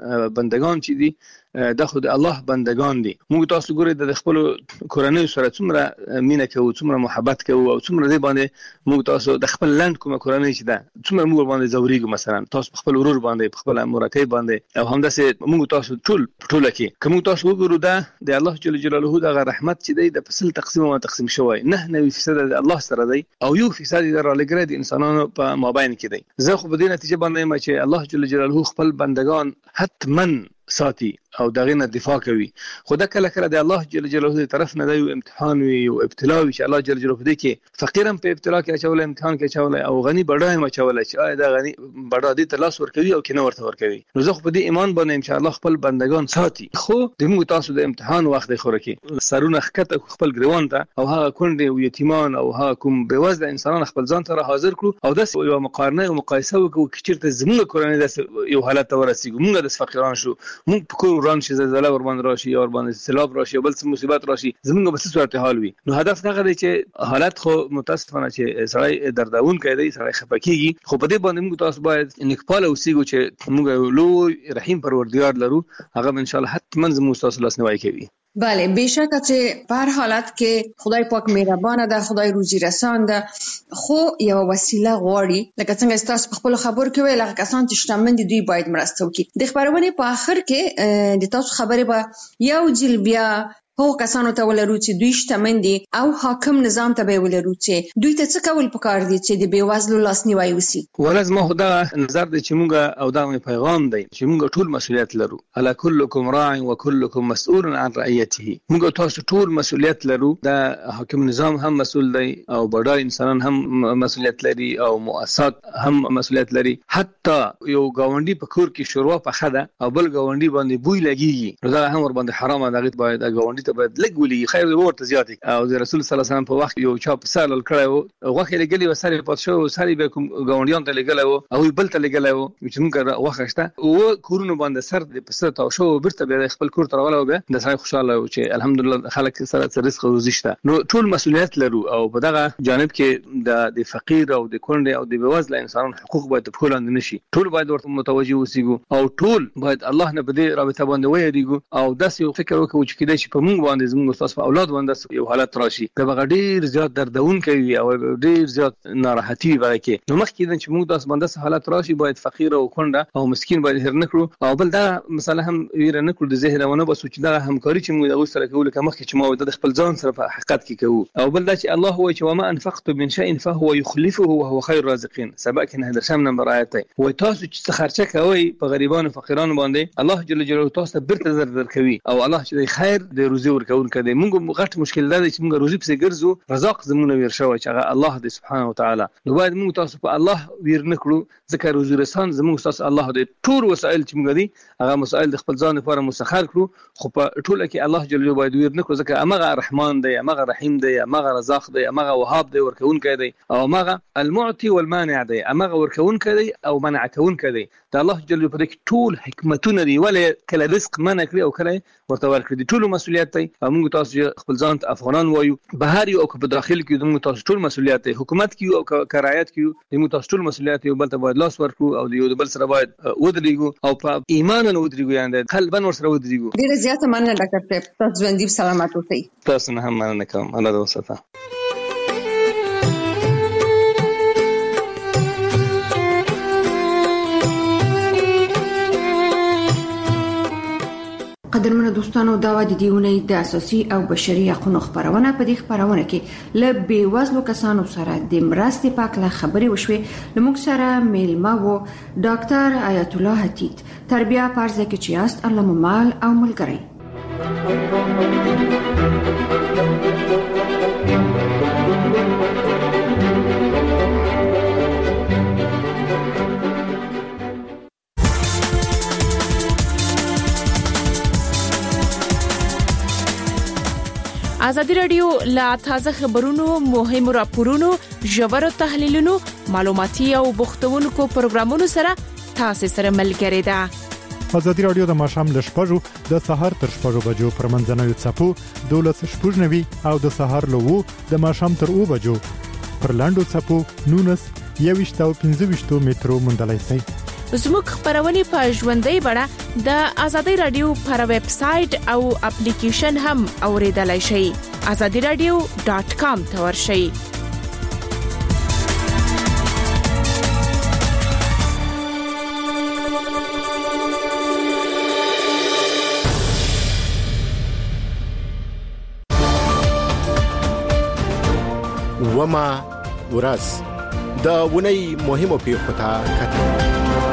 بندگان چې دي دا خو د الله بندگان دي موږ تاسو ګورئ د خپل کورنۍ سره څومره مینه کوو څومره محبت کوو او څومره دې باندې موږ تاسو د خپل لاند کومه کورنۍ چې ده څومره موږ باندې زوريګو مثلا تاسو خپل ورور باندې خپل مرکه باندې او همداسې موږ تاسو ټول ټول کې کوم تاسو وګورو دا د الله جل جلاله د رحمت چې دی د فصل تقسیم او تقسیم شوی نه نه فیصد د الله سره دی او یو فیصد د رالګره د انسانانو په مابین کې دی زه خو په دې نتیجه باندې ما چې الله جل جلاله خپل بندگان حتمن ساتي او دغه نه دفاع کوي خدا کله کله د الله جل جلاله طرف نه دی امتحان وي او ابتلا وي چې الله جل جلاله دې کې فقیرم په ابتلا کې اچول امتحان کې اچول او غني بډای ما اچول چې آی دا غني بډا دې تلاش ور کوي او کینه ورته ور کوي نو زه خو په دې ایمان باندې ان شاء الله خپل بندگان ساتي خو د موږ تاسو د امتحان وخت خو کې سرونه خکته خپل ګریوان ته او هغه کونډې او یتیمان او هغه کوم بیوزله انسانان خپل ځان ته حاضر کړو او د یو مقارنه او مقایسه وکړو چې چیرته زموږ کورنۍ د یو حالت ورسېږو موږ د فقیران شو موږ کور وران شي زلزلہ ور باندې راشي او ور باندې سیلاب راشي بل څه مصیبت راشي زمونږ به څه صورت حال وي نو هدف دا غواړي چې حالت خو متاسفانه چې سړی درداون کوي سړی خپکیږي خو په دې باندې موږ تاسو باید انکپال اوسېږو چې موږ لوی رحیم پروردگار لرو هغه ان شاء الله حتما زموږ تاسو لاس نیوي کوي بله بشکه چې په هر حالت کې خدای پاک مهربان ده خدای روزي رسان ده خو یو وسیله غواړي لکه څنګه تاسو په خپل خبر کې ویل هغه کسان چې شتمن دي دوی باید مرسته وکړي د خبرونه په اخر کې د تاسو خبره به یو جل بیا هو کسانو ته ولرو چې دوی شتمن دي او حاکم نظام ته به ولرو چې دوی ته څه کول پکار دي چې د بیوازلو لاسنیوي وسی ولازم هو دا نظر دی چې موږ او دا پیغام دی چې موږ ټول مسؤلیت لرو الا كلكم راع وكلكم مسؤول عن رعيته موږ تاسو ټول مسؤلیت لرو دا حاکم نظام هم مسؤل دی او بډای انسانان هم مسؤلیت لري او مؤسسات هم مسؤلیت لري حتی یو گاونډي په کور کې شروع په خده او بل گاونډي باندې بوی لګيږي نو دا هم ور باندې حرامه دغه باید گاونډي باید لګولي خیر دی ورته زیاتې او د رسول صلی الله علیه وسلم په وخت یو چا په سر کړو غوخه لګلی و سره پات شو سره به کوم گاونډیان ته لګلو او بل ته لګلو چې موږ وخښته او کورونو باندې سر د پسته تاو شو برته به خپل کور تر ولو به د سړی خوشاله او چې الحمدلله خلک سره رزق روزي شته نو ټول مسؤلیت لرو او په دغه جانب کې د د فقیر او د کونډې او د بیوزله انسانانو حقوق باید په لاندې نشي ټول باید ورته متوجه اوسېږو او ټول باید الله نه بده رابطه باندې وایریږو او داسې فکر وکړو چې کله چې په موږ باندې زموږ استاد په اولاد باندې یو حالت راشي که ډیر زیات دردون کوي او ډیر زیات ناراحتي وي کې نو مخکې چې موږ داس باندې حالت راشي باید فقیر او کونډه او مسکین باید هر نکړو او بل دا مثلا هم ویره نکړو د ذهن ونه بس چې دا همکاري چې موږ د سره کوو لکه مخکې چې ما د خپل ځان سره په حقیقت کې کوو او بل دا چې الله هو چې وما انفقت من شيء فهو يخلفه وهو خير الرازقين سبق نه در شم نمبر آیت وي تاسو چې خرچه کوي په غریبانو فقیرانو باندې الله جل جلاله تاسو برته زر در کوي او الله چې خیر د روزي ورکون کړي موږ غټ مشکل دا چې موږ روزي په ګرځو رزاق زمونه وير شوی چې هغه الله دې سبحانه وتعالى نو باید موږ تاسو په الله وير نکړو ځکه روزي رسان زموږ تاسو الله دې ټول وسایل چې موږ دي هغه مسائل د خپل ځان لپاره مسخر کړو خو په ټوله کې الله جل جلاله باید وير نکړو ځکه هغه رحمان دی هغه رحیم دی هغه رزاق دی هغه وهاب دی ورکون کړي دی او هغه المعطي والمانع دی هغه ورکون کړي او منع کون کړي دا الله جل جلاله په ټول حکمتونه دی ولې کله رزق منع کړی او کله ورته ورکړي ټول مسؤلیت دی موږ تاسو خپل ځان ته افغانان وایو بهر یو او په داخل کې موږ تاسو ټول مسؤلیت دی حکومت کې او کرایت کې موږ تاسو ټول مسؤلیت یو بل ته باید لاس ورکړو او یو بل سره باید ودرېږو او په ایمان نه ودرېږو یعنی قلبا ور سره ودرېږو ډیره زیاته مننه ډاکټر صاحب تاسو ژوندۍ سلامت اوسئ تاسو نه هم مننه کوم الله دې وساته قدرمنو دوستانو دا و د دیونې د اساسي او بشري حقوقو خبرونه په دې خبرونه کې ل بي وزلو کسانو سره د مرستې پاکله خبري وشوي لموږ سره میلمه وو ډاکټر آیت الله حتیت تربیه پارزه کې چیاست الله مال او ملګری ازادي رادیو لا تازه خبرونو مهمو راپورونو ژورو تحلیلونو معلوماتي او بوختونکو پروګرامونو سره تاسو سره ملګری ده ازادي رادیو د ماشام ل شپږو د سهار تر شپږو بجو پر منځنوي چپو دولس شپږنوي او د سهار له وو د ماشام تر او بجو پر لاندو چپو نونس یويشت او پنځه ویشت میټرو مندلای سي زموږ خبرونه په ژوندۍ بڼه د ازادي رادیو پر ویب سټ او اپلیکیشن هم اوریدلای شئ azadi radio dot com ته ورشئ وما ورځ د ونی مهمو پیښو ته کتل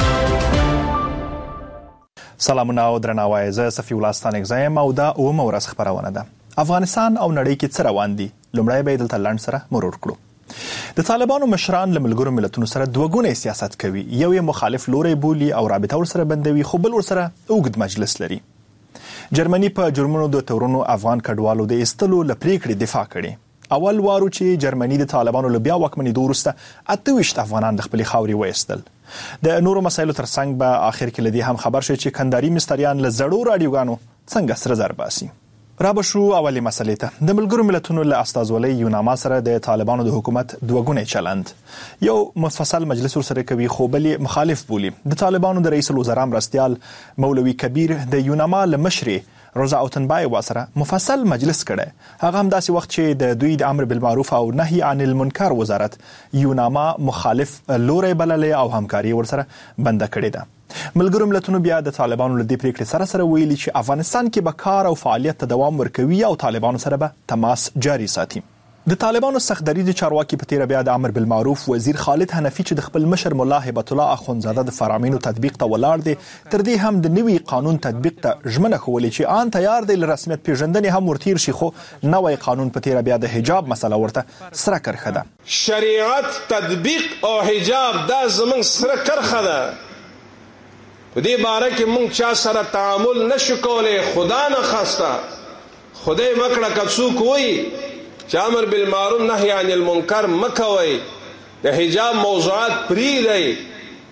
سلامونه او درناوی زه صفی الله ستانک زایم او دا اومه ورځ خبرونه ده افغانستان او نړۍ کې څه روان دي لومړی به دلته لاند سره مرور کړو د طالبانو مشران له ملګرو ملتونو سره دوه سیاست کوي یو یې مخالف لوري بولی او رابطه ور سره بندوي خو بل ور سره اوږد مجلس لري جرمني په جرمونو د تورونو افغان کډوالو د استلو لپریکړې دفاع کړي اول وارو چې جرمني د طالبانو له بیا واکمنۍ دورسته اته ویشت افغانان د خپل خاوري وېستل د نورو مسایلو ترڅنګ به اخر کې لدی هم خبر شي چې کنداري مستریان له زړو رادیوګانو څنګه سره زر باسي رابشو اولی مسلې ته د ملګرو ملتونو له استازولۍ یوناما سره د طالبانو د حکومت دوه چلند یو مفصل مجلس سره کوي خو بل مخالف بولی د طالبانو د رئیس الوزرا مرستيال مولوي کبیر د یوناما لمشري روزا اوتنبای واسره مفصل مجلس کړي هغه هم داسې وخت چې د دوی د امر بالمعروف او نهي عن المنکر وزارت یوناما مخالف لوري بللې او همکاري ورسره بند کړي ده ملګرو ملتونو بیا د طالبانو لدی پریکړې سره سره ویلي چې افغانستان کې به کار او فعالیت ته دوام ورکوي او طالبانو سره به تماس جاري ساتي د طالبانو سختدریز چارواکي په تیر بیا د امر بالمعروف وزیر خالد حنفي چې د خپل مشر مولا هبت الله اخونزاده د فرامینو تطبیق ته ولاړ دي تر دې هم د نوي قانون تطبیق ته ژمنه کوي چې آن تیار دی لرسمیت پیژندنې هم ورتیر شي خو نوې قانون په تیر بیا د حجاب مسله ورته سره کرخه ده شریعت تطبیق او حجاب دا زمون سره کرخه ده په دې باره کې مونږ چا سره تعامل نشو کولای خدا نه خواسته خدای مکړه کڅو کوي چې امر بالمعروف نهي عن المنکر مکوي د حجاب موضوعات پری دی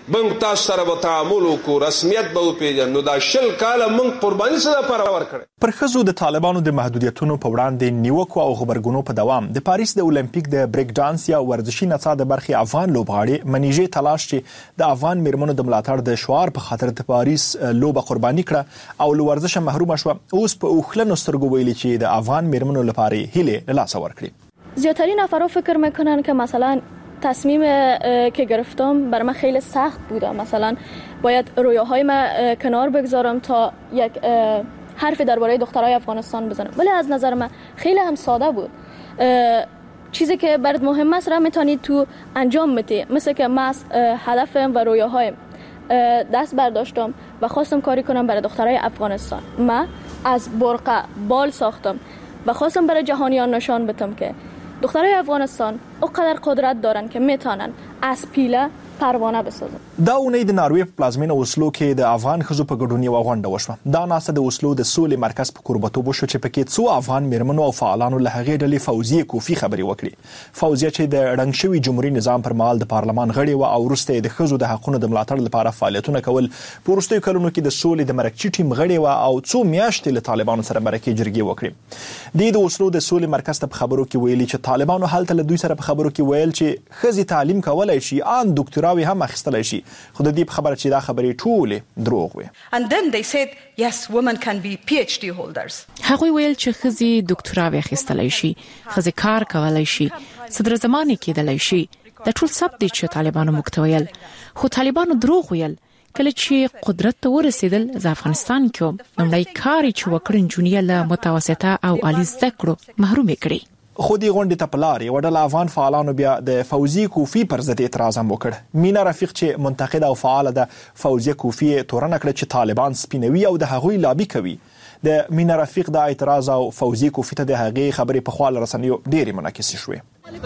بنګ تاسو سره به تعامل وکړو، رسمیت به وپېژنو. دا شل کاله موږ قرباني څه لپاره ورکړې؟ پر ښځو د طالبانو د محدودیتونو په وړاندې نیوکو او غبرګونو په دوام د پاریس د اولمپیک د بریک ډانس یا ورزشي نڅا د برخې افغان لوبغاړي منیژې تلاش چې د افغان میرمنو د ملاتړ د شعار په خاطر د پاریس لوبه قرباني کړه او له ورزشه محرومه شوه، اوس په اوښلنو سترګو ویلي چې د افغان میرمنو لپاره هیلې له لاسه ورکړي. زیاترین افراد فکر میکنن که مثلا تصمیم که گرفتم بر من خیلی سخت بوده، مثلا باید رویاهای من کنار بگذارم تا یک حرف درباره دخترای افغانستان بزنم، ولی از نظر من خیلی هم ساده بود. چیزی که برات مهم است را میتونید تو انجام بدی، مثل که من هدفم و رویاهایم دست برداشتم و خواستم کاری کنم برای دخترای افغانستان. من از برقه بال ساختم و خواستم برای جهانیان نشان بدم که دخترای افغانستان اونقدر قدرت دارن که میتونن از پیله پروانه بسازن. دا اونۍ د ناروې په پلازمینه اوسلو کې د افغان ښځو په ګډون یوه غونډه وشوه. دا ناسته د اوسلو د سولې مرکز په کوربتوب وشو چې پکې څو افغان میرمنو او فعالانو له هغې ډلې فوزیه کوفي خبرې وکړې. فوزیه چې د ړنګ شوي جمهوري نظام پر مهال د پارلمان غړې وه او وروسته یې د ښځو د حقونو د ملاتړ لپاره فعالیتونه کول، په وروستیو کلونو کې د سولې د مرکچي ټیم غړې وه او څو میاشتې له طالبانو سره مرکې جرګې وکړې. دوی د اوسلو د سولې مرکز ته په خبرو کې ویلي چې طالبانو هلته له دوی سره په خبرو کې ویل چې ښځې تعلیم کولی شي، ان دکتراوې هم اخیستلی شي، خو د دې په خبره چې دا خبرې ټولې دروغ وي. And then they said yes, women can be P H D holders. هغوی ویل چې ښځې دکتراوې اخیستلی شي، ښځې کار کولی شي، صدر زمانې کېدلی شي. دا ټول ثبت دی چې طالبانو موږ ته ویل، خو طالبانو دروغ ویل. کله چې قدرت ته ورسېدل زه افغانستان کې وم، لومړی کار یې چې وکړ نجونې له متوسطه او عالي زده کړو محرومې کړې. خو دې غونډې ته په لار یوه ډله افغان فعالانو بیا د فوزیه کوفي پر ضد اعتراض هم وکړ. مینا رفیق چې منتقد او فعاله ده، فوزیه کوفي تورنه کړه چې طالبان سپینوي او د هغوی لابي کوي. د مینا رفیق د اعتراض او فوزیه کوفي ته د هغې خبرې په خوا له رسنیو ډېرې منعکسې شوې.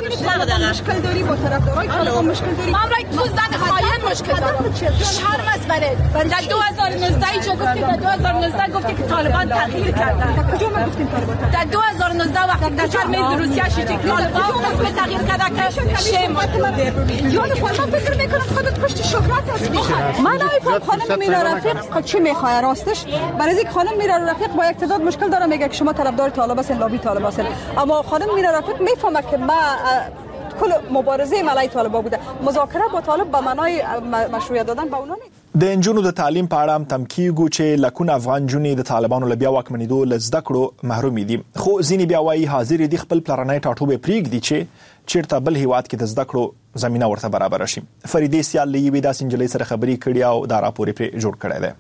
مشکل داری با طرفدارای طالبان مشکل داری؟ ما برای تو زن خائن مشکل دارم. شرم است برات. در دو هزار و نوزده جو گفتی در دو هزار و نوزده گفتی که طالبان تغییر کردن. کجا ما گفتیم طالبان؟ در دو هزار و نوزده وقتی در سر میز روسیه شدی طالبان قسم تغییر کرده که شیم. یاد خودم فکر میکنم خودت پشت شهرت هستی. من نمیفهم خانم مینا رفیق چی میخواد راستش؟ برای اینکه خانم مینا رفیق با اقتدار مشکل داره، میگه که شما طرفدار طالب هستین، لابی طالب هستین. اما خانم مینا رفیق میفهمه که ما کل مبارزه علیه طالبان بوده، مذاکره با طالب به معنای مشروعیت دادن به اونها نیست. د انجونو د تعلیم په اړه هم تم کیږو چې لکونه افغان جونې د طالبانو له بیا واکمنېدو له زده کړو محرومې دي، خو ځینې بیا وایي حاضر دي خپل پلرنی ټاټوبې پرېږدي چې چیرته بل هیواد کې د زده کړو زمینه ورته برابره شي. فریدې سیال له یوې داسې نجلۍ سره خبرې کړي او دا راپور یې پرې جوړ کړی دی.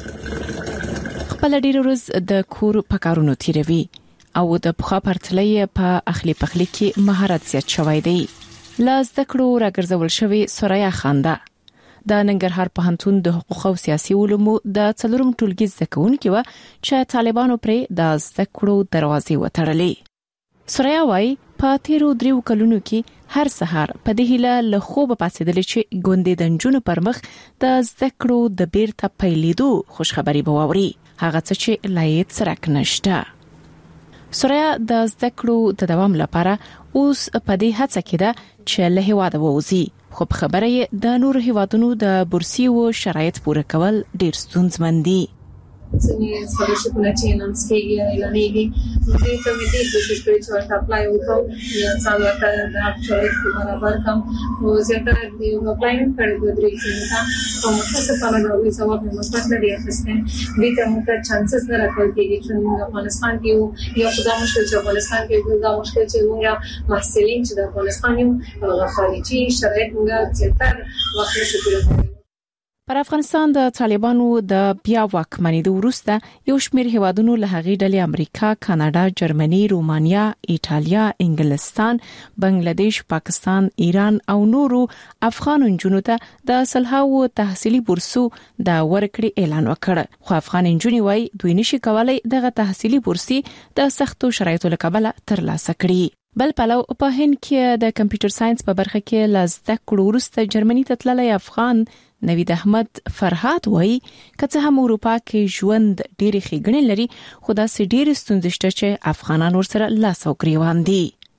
خپله ډېره ورځ د کور په کارونو تېروي او د پخوا پرتلې په اخلي پخلي کې مهارت زیات شوی دی. له زده کړو راګرځول شوې سوریا خانده د ننګرهار پوهنتون د حقوق او سیاسي علومو د څلورم ټولګي زده کوونکې وه چې طالبانو پرې د زده کړو دروازې وتړلې. سوریا وایي په تیرو دریو کلونو کې هر سهار په دې هیله له خوبه پاڅېدلې چې ګوندې د نجونو پر مخ د زده کړو د بیرته پیلېدو خوشخبري به واوري، هغه څه چې لا یې څرک نشته. سوریا د زده کړو د دوام لپاره اوس په دې هڅه کې ده چې له هیواده ووځي، خو په خبره یې د نورو هیوادونو د بورسي او شرایط پوره کول ډېر ستونزمن دي. ځینې سکالرشپونه چې اناونس کېږي اعلانېږي، دې ته مې ډېر کوشش کړی چې ورته اپلای وکړم یا ځان ورته د هغه شرایط برابر کړم. خو زیاتره د اپلای مې کړی دوه درې ځایونو ته، خو متاسفانه د هغوی ځواب مې مثبت نه دی اخیستی. دې ته موږ ته چانسز نه راکول کېږي چې موږ افغانستان کې یو، یا خو دا مشکل چې افغانستان کې یو، دا مشکل چې موږ محصلین چې د افغانستان یو هغه خارجي شرایط موږ زیاتره وخت نشو پوره کولی. پر افغانستان د طالبانو د بیا واکمنېدو وروسته یو شمېر هیوادونو له هغې ډلې امریکا، کاناډا، جرمني، رومانیا، ایټالیا، انګلستان، بنگلاديش، پاکستان، ایران او نورو افغان نجونو ته د سلهاو تحصیلي بورسو د ورکړې اعلان وکړ، خو افغان نجونې وایي دوی نشي کولای دغه تحصیلي بورسي د سختو شرایطو له کبله ترلاسه کړي. بل پلو په هند کې د کمپیوټر ساينس په برخه کې لزده کړو وروسته جرمني ته تللی افغان نوید احمد فرحات وایي که څه هم اروپا کې ژوند ډېرې ښېګڼې لري، خو داسې ډېرې ستونزې شته چې افغانان ورسره لاس او ګریوان دي.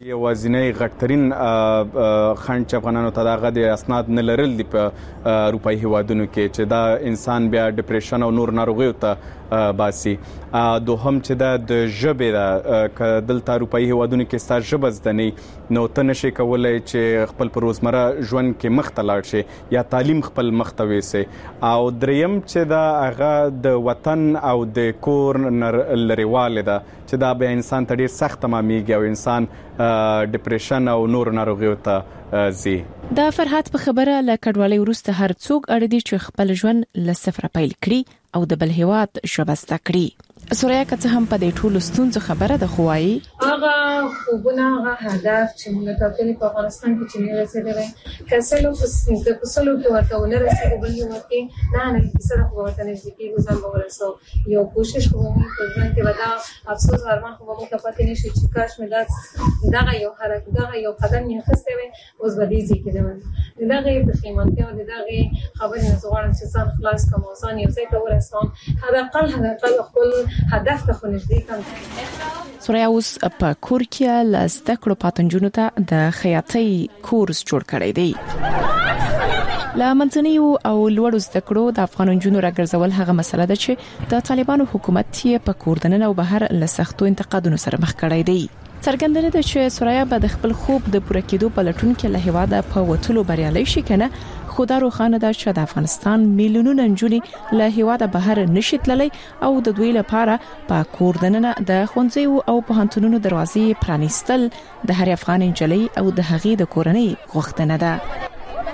یوازینی غټترین خنډ چې افغانانو ته دغه د اسناد نه لرل دي په اروپایي هیوادونو کې چې دا انسان بیا ډیپریشن او نور ناروغیو ته باسي. دوهم چې دا د ژبې دا ک دلته اروپایي هیوادونو کې ستا ژبه زده نه نو ته نشي کولای چې خپل په روزمره ژوند کې مخ ته لاړ شي یا تعلیم خپل مخ ته ویسي. او دریم چې دا هغه د وطن او د کور لريواله ده چې دا به انسان ته ډیر سخت تمامېږي او انسان ډیپریشن او نور ناروغیو ته زی. دا فرحت په خبره ل کډوالۍ وروسته هر څوک اړ دي چې خپل ژوند ل صفر پیل کړي او د بل هیواد شوبسته کړي. سوریا که څه هم په دې ټولو ستونزو خبره ده خو وايي هغه خوبونه هغه هدف چې موږ ټاکلي په افغانستان کې چې نه رسیدلې کسلو په کسلو کې ورته ونه رسیدل بل یو کې نه نه کیسه خو ورته نږدې کېږي ځان به ورسو یو کوشش کوم په ځان کې ودا افسوس ارمان خو به ته پاتې نشي چې کاش مې دا دغه یو حرکت دغه یو قدم یې خسته وي اوس به دې ځي کېدل دغه په خیمانته او دغه خبرې نه زغړم چې ځان خلاص کوم او ځان یو ځای ته ورسوم هدا قل هدا خپل هدف ته خو نږدې کړم. سوریا اوس په کور کې لاسته کړو پاتنجونو ته د خیاطۍ کورس جوړ کړی دی. لا منځنیو او لوړو زده کړو د افغان جنونو راګرځول هغه مسله ده چې د طالبانو حکومت یې په کوردنن او بهر لسختو انتقادونو سره مخ کړی دی. څرګندنه ده چې سوریا به د خپل خوب د پوره کېدو په لټون کې له هواده په وټلو بریالي شي کنه خو دا روښانه ده چې د افغانستان میلیونونه نجونې له هواده بهر نشي تللی او د دوی لپاره په کوردننه د ښوونځیو او پوهنتونونو دروازې پرانیستل د هر افغان نجلۍ او د هغې د کورنۍ غوښتنه ده.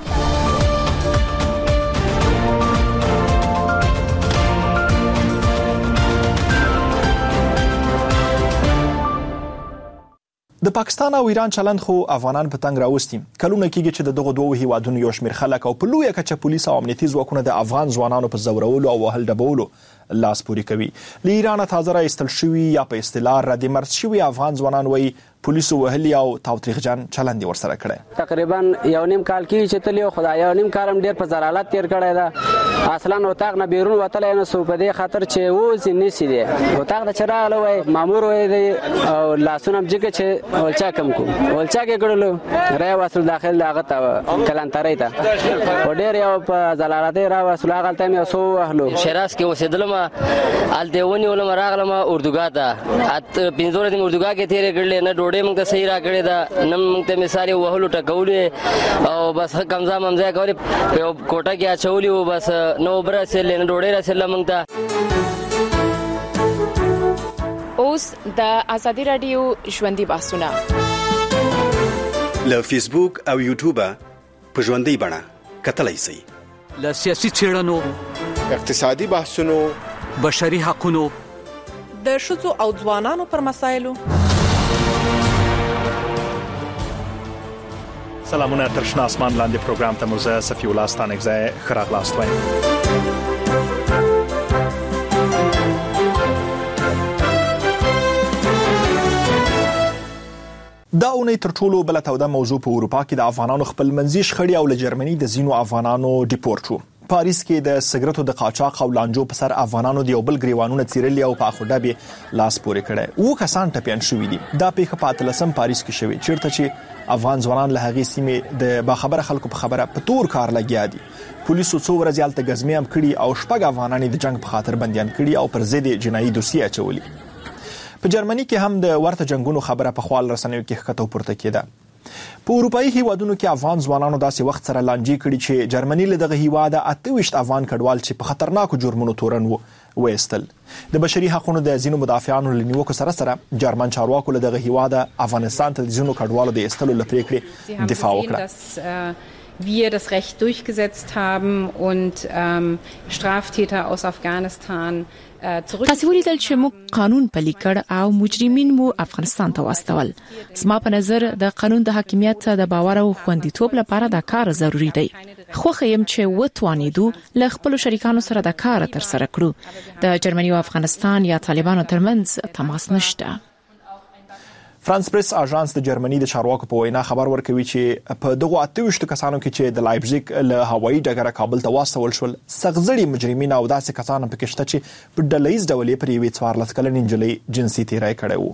د پاکستان او ایران چلند خو افغانان په تنګ راوستي. کلونه کېږي چې د دغه دوه هیوادونو یو شمېر خلک او په لویه کچه پولیس او امنیتي ځواکونه د افغان ځوانانو په زورولو او وهل ډبولو لاس پوري کوي. له ایران تازه را ایستل شوي یا په اصطلاح را د مرز شوي افغان ځوانان وایي پولیسو وهلي او تاوتریخجن چلند ورسره کړی. تقریبا یو نیم کال کې چې تل یو خدای یو نیم کال هم ډیر په زرالت تیر کړی دا اصلا وتاغ نه بیرون وتلای نه سو په دې خاطر چې وځي نسی دی وتاغ د چراغ وای مامور وای دی او لاسونه جګه چې ولچا کم کو ولچا کې کړلو را وصل داخل داغه تا کلانتری ته او ډیر یو په زرالت را وصل غلطه مې سو اهلو شراس کې وسیدلم ال دیونی ولم راغلم اردوګا ته ات پینځور دین اردوګا کې تیر کړل نه ډوډۍ موږ ته صحیح را کړی دا نن موږ ته مثال وهلو ټکولې او بس کمزا ممزه کوي په کوټه کې اچولې او بس نو برسل نه ډوډۍ رسل موږ ته. اوس د ازادي رادیو ژوندۍ بحثونه له فیسبوک او یوټیوب په ژوندۍ بڼه کتلای شئ. له سیاسي چیرنو اقتصادي بحثونو بشري حقوقو د شذو او ځوانانو پر مسایلو. سلامونه تر شنه اسمان لاندې پروګرام ته موزه صفی الله ستانګزای خراغلاست وایم. دا اونۍ تر ټولو بل توده موضوع په اروپا کې د افغانانو خپل منځي شخړې او له جرمني د زینو افغانانو ډیپورت شو. پاریس کې د سګرټو د قاچاق او لانجو په سر افغانانو د یو بل غریوانونه چیرلي او په اخوډه لاس پورې کړي. او کسان ټپيان شوې دي. دا پیښه په اتلسم پاریس کې شوې چیرته چې افغان ځوانان له هغې سیمې د باخبره خلکو په خبره په تور کار لګیا دي. پولیسو څو ورځې هلته ګزمې هم کړي او شپږ افغانان د جنگ په خاطر بنديان کړي او پر ضد جنایي دوسیه اچولي. په جرمني کې هم د ورته جنگونو خبره په خپل رسنیو کې ښکته پورته کېده. په اروپאי هیوادونو کې افغان ځوانانو داسې وخت سره لانجې کړي چې جرمني له دغه هیواده اته ویشت افغان کډوال چې په خطرناکو جرمونو تورن وو وېستل. د بشري حقوقو د ځینو مدافعانو لنیوکو سره سره جرمن چارواکو له دغه هیواده افغانستان ته ځینو کډوالو د ایستلو لپاره دفاع وکړه. wir das Recht durchgesetzt haben und ähm, Straftäter aus Afghanistan تاسو ولیدل چې موږ قانون پلي کړ او مجرمین مو افغانستان ته واستول. زما په نظر د قانون د حاکمیت د باور او خوندیتوب لپاره دا کار ضروری دی. خو خیم چې وتوانیدو له خپل شریکانو سره دا کار تر سره کړو. د جرمني او افغانستان یا طالبانو ترمنځ تماس نشته. فرانس پریس اژانس د جرمني د چارواکو په وینا خبر ورکوي چې په دغه اته ویشت کسانو کې چې د لایپزیګ له هوایي ډګره کابل ته واستول شول سغزړي مجرمین او داسې کسان په کې شته چې په ډلهیز ډول پر یوې څوارلس کلنې نجلۍ جنسي تیری کړی وو.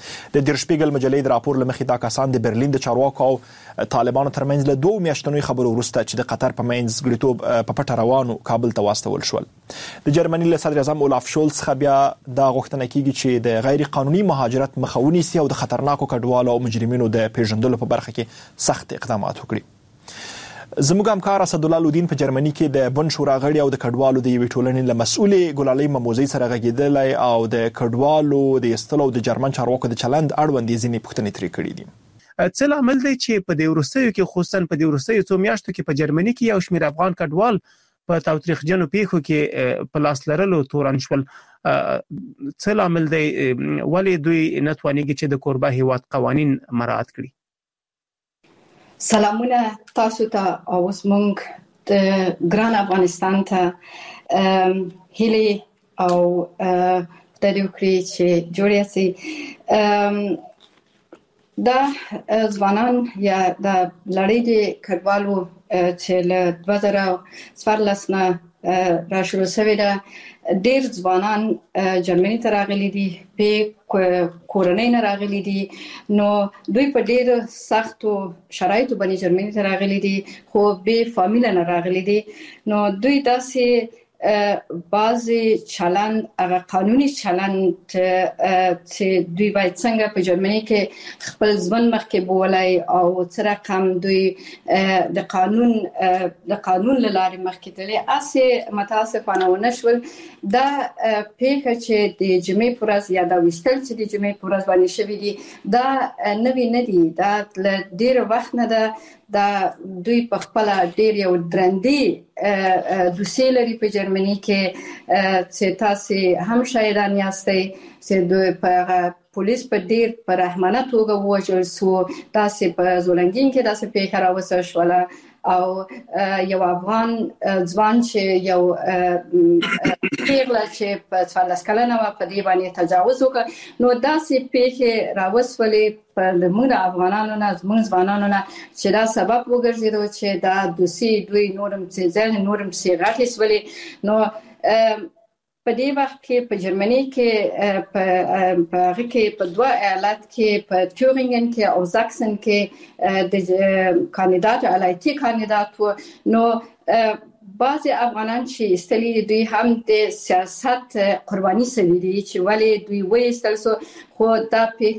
د در شپیګل مجلې د راپور لمخې دا کسان د برلین د چارواکو او طالبانو ترمنځ له دوه میاشتنوي خبرو وروسته چې د قطر په منځ غړیتوب په پټه روانو کابل ته واستول شول. د جرمني له صدر اعظم اولاف شولز څخه بیا دا غوښتنه کیږي چې د غیر قانوني مهاجرت مخه ونیسي او د خطرناکو کډوالو او مجرمینو د پیژندلو په برخه کې سخت اقدامات وکړي. زموږ همکار اسدالله لودین په جرمني کې د بن شورا غړي او د کډوالو د یوې ټولنې له مسؤلې ګلالۍ مموزي سره غږیدلی او د کډوالو د ایستلو د جرمن چارواکو د چلند اړوند ځینې پوښتنې ترې کړې دي. څه لامل دی چې په دې وروستیو کې خصوصا په دې وروستیو څو میاشتو کې په جرمني کې یو شمېر افغان کډوال په تاوتریخجنو پیښو کې په لاس لرلو تورن شول؟ څه لامل دی ولې دوی نه توانېږي چې د کوربه هیواد قوانین مراعات کړي؟ سلامونه تاسو ته او زموږ د ګران افغانستان ته هیله او د دې وکړي چې جوړه سي دا ځوانان یا د لړۍ د کډوالو چې له دوه زره څوارلس نه راشلو شوی ده ډېر ځوانان جرمني ته راغلي دي په کورنۍ نه راغلي دي نو دوی په ډېر سختو شرایطو باندې جرمني ته راغلي دي خو به فامیل نه راغلي دي نو دوی داسې بعضی چلند هغه قانوني چلند چې دوی باید څنګه په جرمني کې خپل ځوان مخکې بولای او څه رقم دوی د قانون د قانون لارې مخکې تللی اسې متاسفانه ونشول دا پیښه چې د جمعې پر ورځ یا د وستل چې د جمعې پر ورځ باندې شوی دي دا نوی نه دي دا ډیر وخت نه ده دا دوی په خپل ډیر یو درندي دوسیه لري په جرمني کې چې تاسو هم شاهدان یاستئ چې دوی په پولیس په ډیر په رحمانه توګه وژل سو تاسو په زولنګین کې تاسو په خراوسه شول او یو افغان ځوان چې یو پیغله چې په څوارلس کلنه و په دې باندې تجاوز وکړ نو داسې پیښې راوسولې په موږ افغانانو نه موږ ځوانانو نه چې دا سبب وګرځیدو چې دا دوسی دوی نورم چې ځل نورم سي راټیسولې نو په دې وخت کې په جرمني کې په هغه کې په دوه ایالت کې په تورینګن کې او زاکسن کې د کاندیدات علایتي کاندیدات نو بعضی افغانان چې استلی دوی هم د سیاست قرباني سوي دي چې ولی دوی وایستل سو خو دا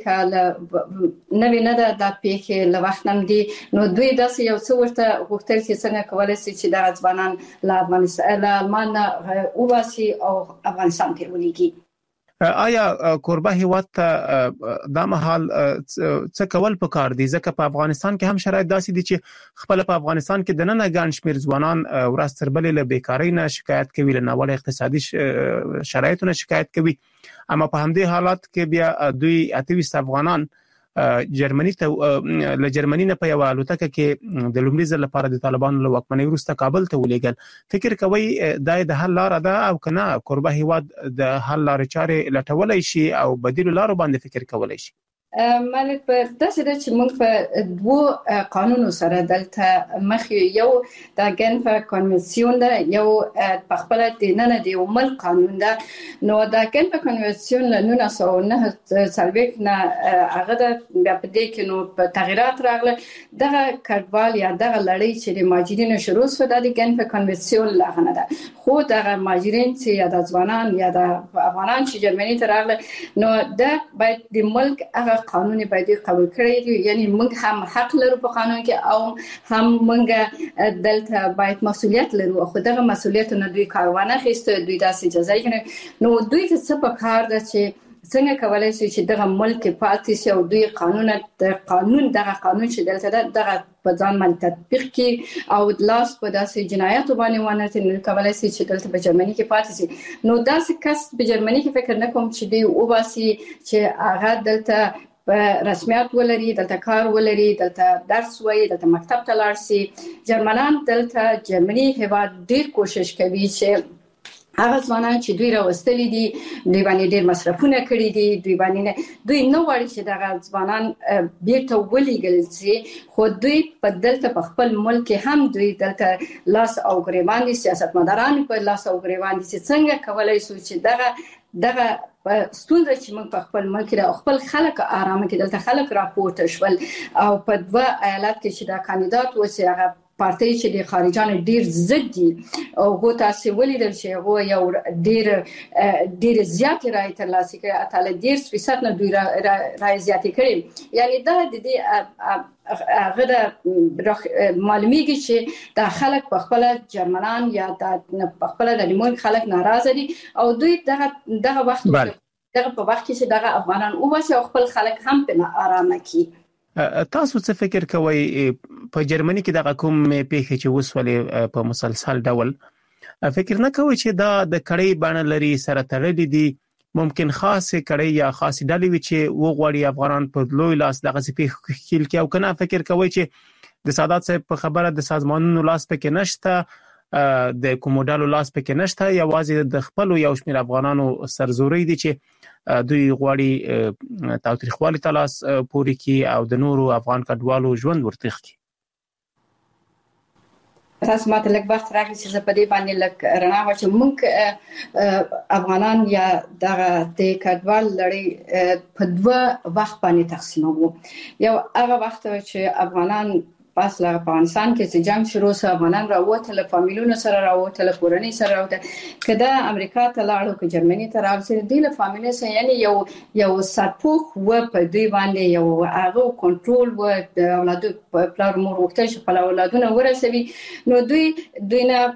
پیښه نوی نه ده دا پیښه له وخت نه دي نو دوی داسې یو څه ورته غوښتل چې څنګه کولای شي چې د ځوانان له افغانستان له المان اوباسي او افغانستان ته ولېږي. آیا کوربه هیواد ته د مهال څه کول پکار دي ځکه په افغانستان کې هم شرایط داسې دي چې خپل په افغانستان کې د نن ګڼ شمیر ځوانان ورځ تر بلې له بیکاری نه شکایت کوي له ناوړه اقتصادي شرایطونو شکایت کوي اما په همدې حالات کې بیا دوی اتويست افغانان جرمني ته له جرمني نه په یو الوتکه کې د لومړي ځل لپاره د طالبانو له واکمنۍ وروسته کابل ته ولېږل فکر کوي دا د حل لار ده او کنه کوربه هیواد د حل لارې چارې لټولای شي او بدیل لارو باندې فکر کولای شي؟ مالک په داسې ده چې موږ په دوه قانونو سره دلته مخ یو د ګنف کنونسیون ده یو په خپل د نن د عمل قانون ده نو د ګنف کنونسیون له نولس سوه او نهه څلوېښت نه هغه د بیا په دې کې نو په تغیرات راغله دغه کډوال یا دغه لړۍ چې د مهاجرینو شروع شو د ګنف کنونسیون لاغه نه ده خو دغه مهاجرین چې یا د ځوانان یا د افغانان چې جرمني ته راغله نو دا باید د ملک هغه قانون باید قبول کړی دی یعنی موږ هم حق لرو په قانون کې او هم موږ دلته باید مسؤلیت لرو خو دغه مسؤلیت نه دوی کاروانه خسته دوی داسې جزای کنه نو دوی څه په کار ده چې څنګه کولای شي چې دغه ملک پاتې شي او دوی قانون د قانون دغه قانون چې دلته دغه په ځان باندې تطبیق کړي او لاس په داسې جنایاتو باندې ونه تل کولای شي چې دلته په جرمني کې پاتې شي نو داسې کس په جرمني کې فکر نه کوم چې دی او باسي چې هغه دلته په رسمیت ولري دلته کار ولري دلته درس وایي دلته مکتب ته لاړ شي جرمنان دلته جرمني هیواد ډیر کوشش کوي چې هغه ځوانان چې دوی راوستلي دي دوی باندې ډیر مصرفونه کړي دي دوی باندې دوی نو غواړي چې دغه ځوانان بیرته ولېږل شي خو دوی په دلته په خپل ملک هم دوی دلته لاس او ګریوان دي سیاستمداران په لاس او ګریوان دي چې څنګه کولای شي چې دغه دغه ستونزه چې موږ په خپل ملک کې خپل خلک آرام کې دلته خلک راپورته شول او په دوه ایالت کې چې دا کاندیدات و چې هغه پارټي چې د خارجانو ډیر ضد دي او هغه تاسو ولیدل چې هغه یو ډیر ډیر زیات رائے ترلاسه کړي اتل ډیر فیصد نه دوی رائے زیات کړي یعنی دا د دې هغه د معلومیږي چې د خلک په خپل جرمنان یا د په خپل د لیمون خلک ناراضه دي او دوی دغه دغه وخت دغه په وخت کې چې دغه افغانان او واسه خپل خلک هم په آرامه کې تاسو څه فکر کوئ په جرمني کې د کوم پیښې چې وسولې په مسلسل ډول فکر نه کوئ چې دا د کړي باندې لري سره تړلې دي ممکن خاصه کړي یا خاصه ډلې وي چې وګوري افغانان په لوی لاس دغه پیښې خېل کې او کنه فکر کوئ چې د سادات صاحب په خبره د سازمانونو لاس پکې نشته د کوموډالو لاس پکې نشته یوازې د خپل یو شمېر افغانانو سرزوري دي چې دوی غواړي تاریخوالي تلاس پوری کی او د نورو افغان کډوالو ژوند ورتخ کی تاسو ماته لږ وخت راکړئ چې په دې باندې لږ رڼا واچوم موږ افغانان یا دغه د کډوال لړۍ په دوه وخت باندې تقسیموو یو هغه وخت چې افغانان پس لا افغانستان کې چې جنگ شروع شو افغانان راوته له فامیلونو سره راوته له کورنۍ سره راوته کله امریکا ته لاړو که جرمني ته راوځي د له فامیل سره یعنی یو یو سرپوخ و په دوی باندې یو هغه کنټرول و د اولادو په پلار مور وخت چې په اولادونو ورسوي نو دوی دوی نه